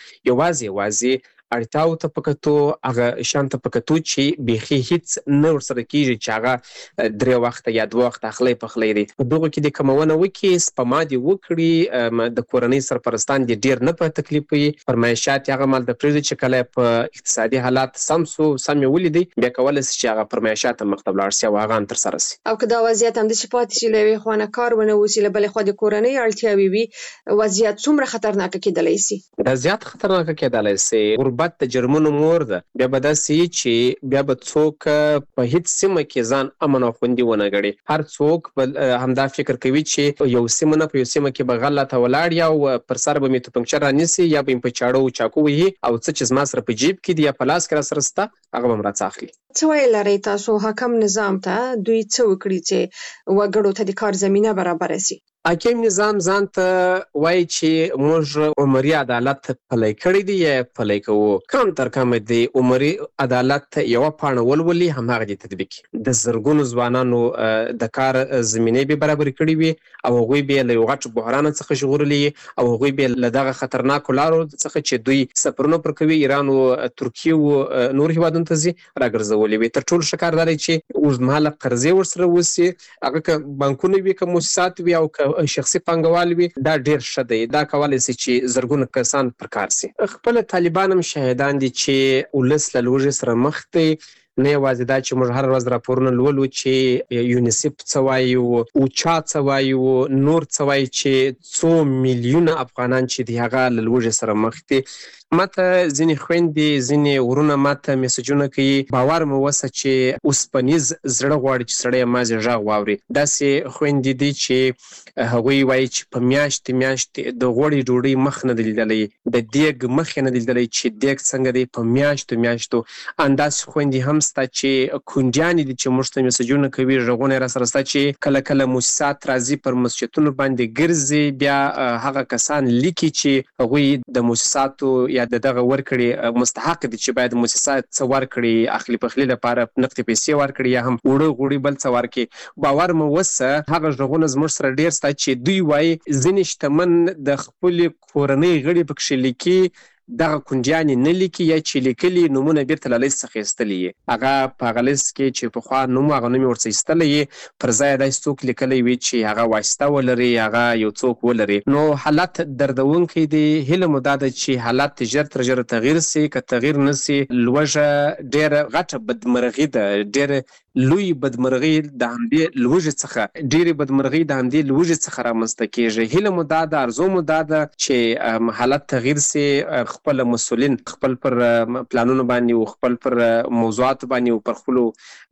یوازې اړتیاو ته پکتو هغه شان ته پکتو چې بيخي هیڅ نه ورسره کیږي چې هغه 3 وخت یا 2 وخت اخلي پخلي دي په دغه کې د کمونه وکي سپما دي وکړي د کورنۍ سرپرستان دي ډیر نه په تکلیف وي فرمایشات هغه مال د پریز چې کله په اقتصادي حالات سم ولیدي بیا کولای شي چې هغه فرمایشات مکتب لاړ شي او هغه تر سره شي او که دا وضعیت هم د شپات شي لوي خوانه کار ونه وسی له بل خو د کورنۍ اړتیاوي وي وضعیت څومره خطرناک کېدلی شي دا زیات خطرناک کېدلی شي غربت د جرمونو مور ده بیا به داسې چې بیا به څوک په هیڅ سیمه کې ځان امن او خوندي ونه ګڼي هر څوک همدا فکر کوي چې یو سیمه نه په یو سیمه کې به غلطه ولاړ یا پر سر به مې پنکچر رانیسي یا به په چاړو چاکو وهي او څه چې زما سره په جیب کې دی یا په لاس کې را سره ستا هغه به م راڅاخلي څه ویل لرئ تاسو حاکم نظام ته دوی څه وکړي چې وګړو ته د کار زمینه برابره شي حاکم نظام ځان ته وایي چې موږ عمري عدالت پلی کړی دی یا پلی کوو کم تر کمه دی عمري عدالت یوه پاڼه ولولي هماغه دې تطبیق د زرګونو ځوانانو د کار زمینې به برابرې کړي وي او هغوی به له یو غټ بحران څخه ژغورلي او هغوی به له دغه خطرناکو لارو څخه چې دوی سفرونه پر کوي ایران او ترکیه او نور هیوادونو ته ځي راګرځولي وي تر ټولو ښه کار دا دی چې اوږدمهاله قرضې ورسره وسي هغه که بانکونه وي که مؤسسات وي او شخصي پانګوال وي دا ډیر ښه دی دا کولی شي چې زرګونه کسان پر کار سي خپل طالبان هم شاهدان دي چې ولس له لوږې سره مخ دی نه یوازې دا چې موږ هر ورځ راپورونه لولو چې یونیسف څه وایي اوچا څه وایي نور څه وایي چې څو میلیونه افغانان چې دي هغه له لوږې سره مخ دي ماته ځینې خویندې ځینې ورونه ماته میسجونه کوي باور مې وسه چې اوسپنیز زړه غواړي چې سړی یمازې غږ واوري داسې خویندې دي چې هغوی وایي چې په میاشتې د غوړې ډوډۍ مخ نه دی لیدلی د دیګ مخ یې نه دی لیدلی چې دیګ څنګه دی په میاشتو انداسې خویندې هم سته چې کونډیانې دي چې موږ ته میسجونه کوي غږونه یې راسره سته چې کله موسسات راځي پر مسجدونو باندې ګرځي بیا هغه کسان لیکي چې هغوی د موسساتو یا دغه ورکړي مستحق دي چې باید مؤسسات څه ورکړي اخلي پخلي لپاره نقدي پیسې ورکړي یا هم غوړي بل څه ورکړي باور مې وسه هغه ژغونه زموږ سره ډیر سته چې دوی وایي ځینې شتمن د خپلې کورنۍ غړي پکښې لیکي دغه کونډیانې نه لیکي یا چې لیکلي نومونه بیرته له لیست څخه ایستلي یې هغه په هغه لیست کې چې پخوا نوم هغه نوم یې ورڅخه ایستلی یې پر ځای داسې څوک لیکلی وي چې هغه واسطه ولري هغه یو څوک ولري نو حالت دردونکی دی هیله مو دا ده چې حالت ژر تر ژره تغییر سي که تغییر نه سي لوږه ډېره غټه بدمرغي ده ډېره لوی بدمرغي د همدې لوږې څخه ډېرې بدمرغي د همدې لوږې څخه رامنځته کېږي هیله مو دا ده ارزو مو دا ده چې حالت تغییر سي خپل مسؤلین خپل پر پلانونو باندې او خپل پر موضوعات باندې او پر خپلو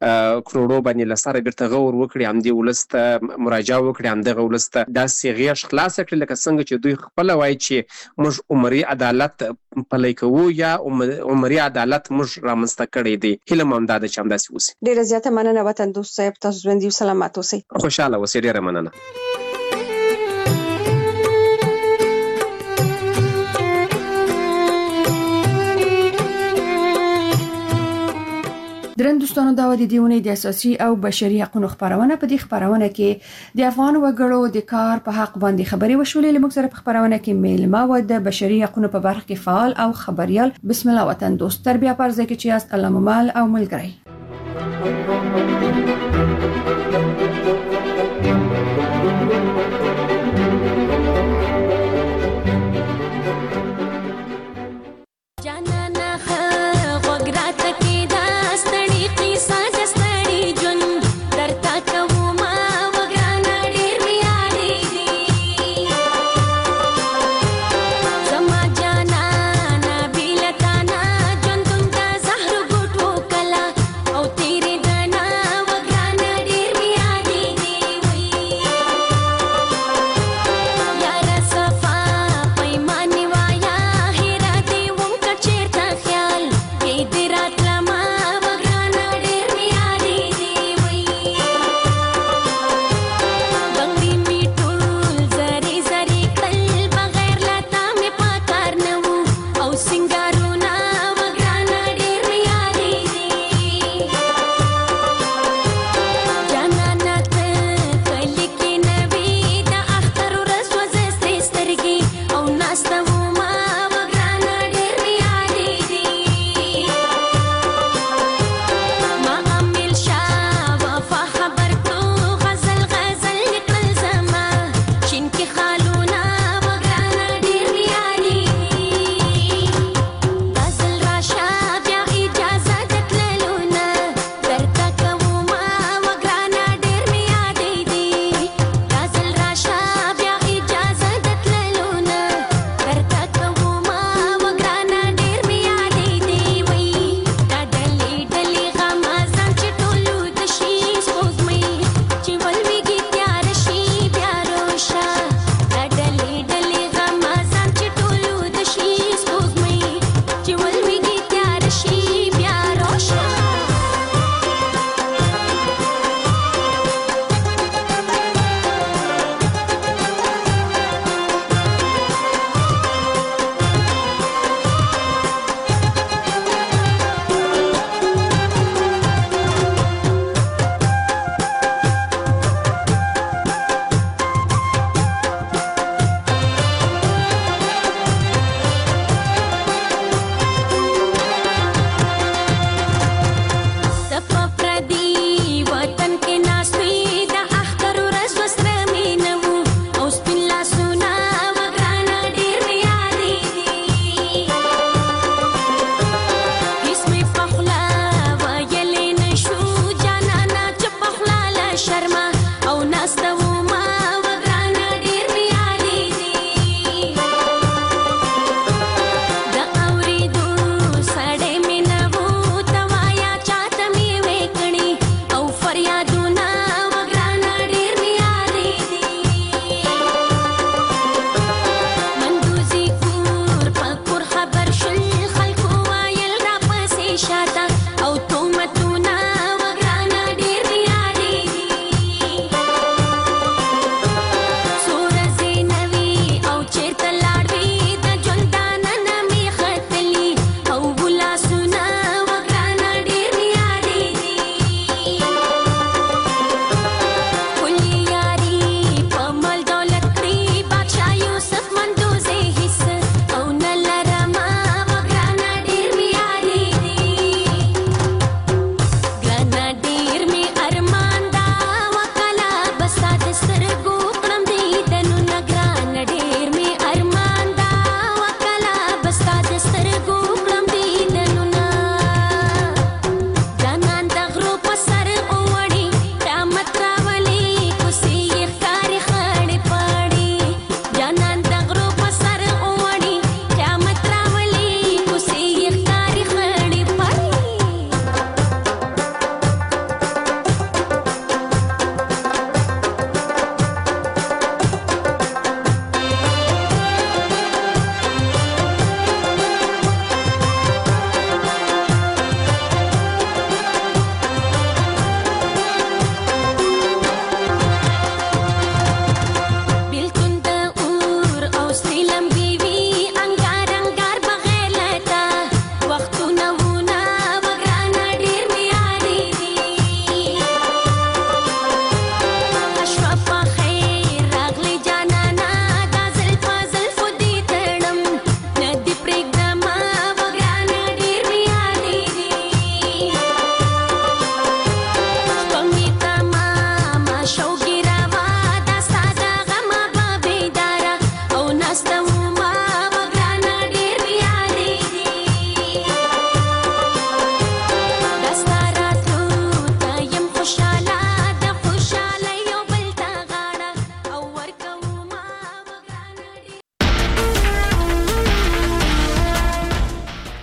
کروڑو باندې لساره بیرته غور وکړي همدې ولس ته مراجعه وکړي همدغه ولس ته داسې غیږ خلاصه کړي لکه څنګه چې دوی خپله وایي چې موږ عمري عدالت پلی کوو یا عمري عدالت موږ رامنځته کړی دی هیله مو همدا ده چې همداسې وسي ډېره زیاته مننه وطن دوست صاحب تاسو ژوندي او سلامت اوسئ خوشحاله اوسئ ډېره مننه درن دوستانو دا د دیونې د اساسي او بشري حقوقو خبرونه په دې خبرونه کې د افغان وګړو د کار په حق باندې خبري وشولې لمک سره په خبرونه کې میلمه و د بشري حقوقو په برخه کې فعال او خبريال بسم الله وطن دوست تربیه پرځه کې چې است الله ممال او ملګری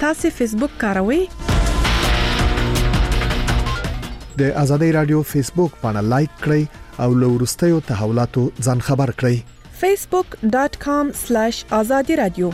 تاسو فیسبوک کاروئ؟ د ازادي رادیو فیسبوک باندې لایک کړئ او له وروستیو تحولاتو ځان خبر کړئ. facebook.com/azadiradio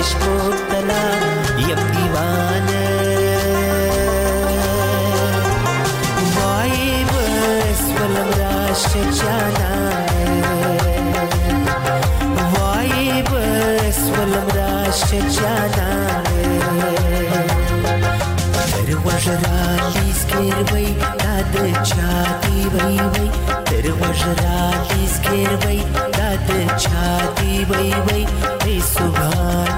عشق مبتلا یم دیوانه وای بس ولم راش جانانه وای بس ولم راش جانانه تر وجرا لیزگیر وی داد چاتی وی وی تر وجرا لیزگیر وی داد چاتی وی وی ای سبحان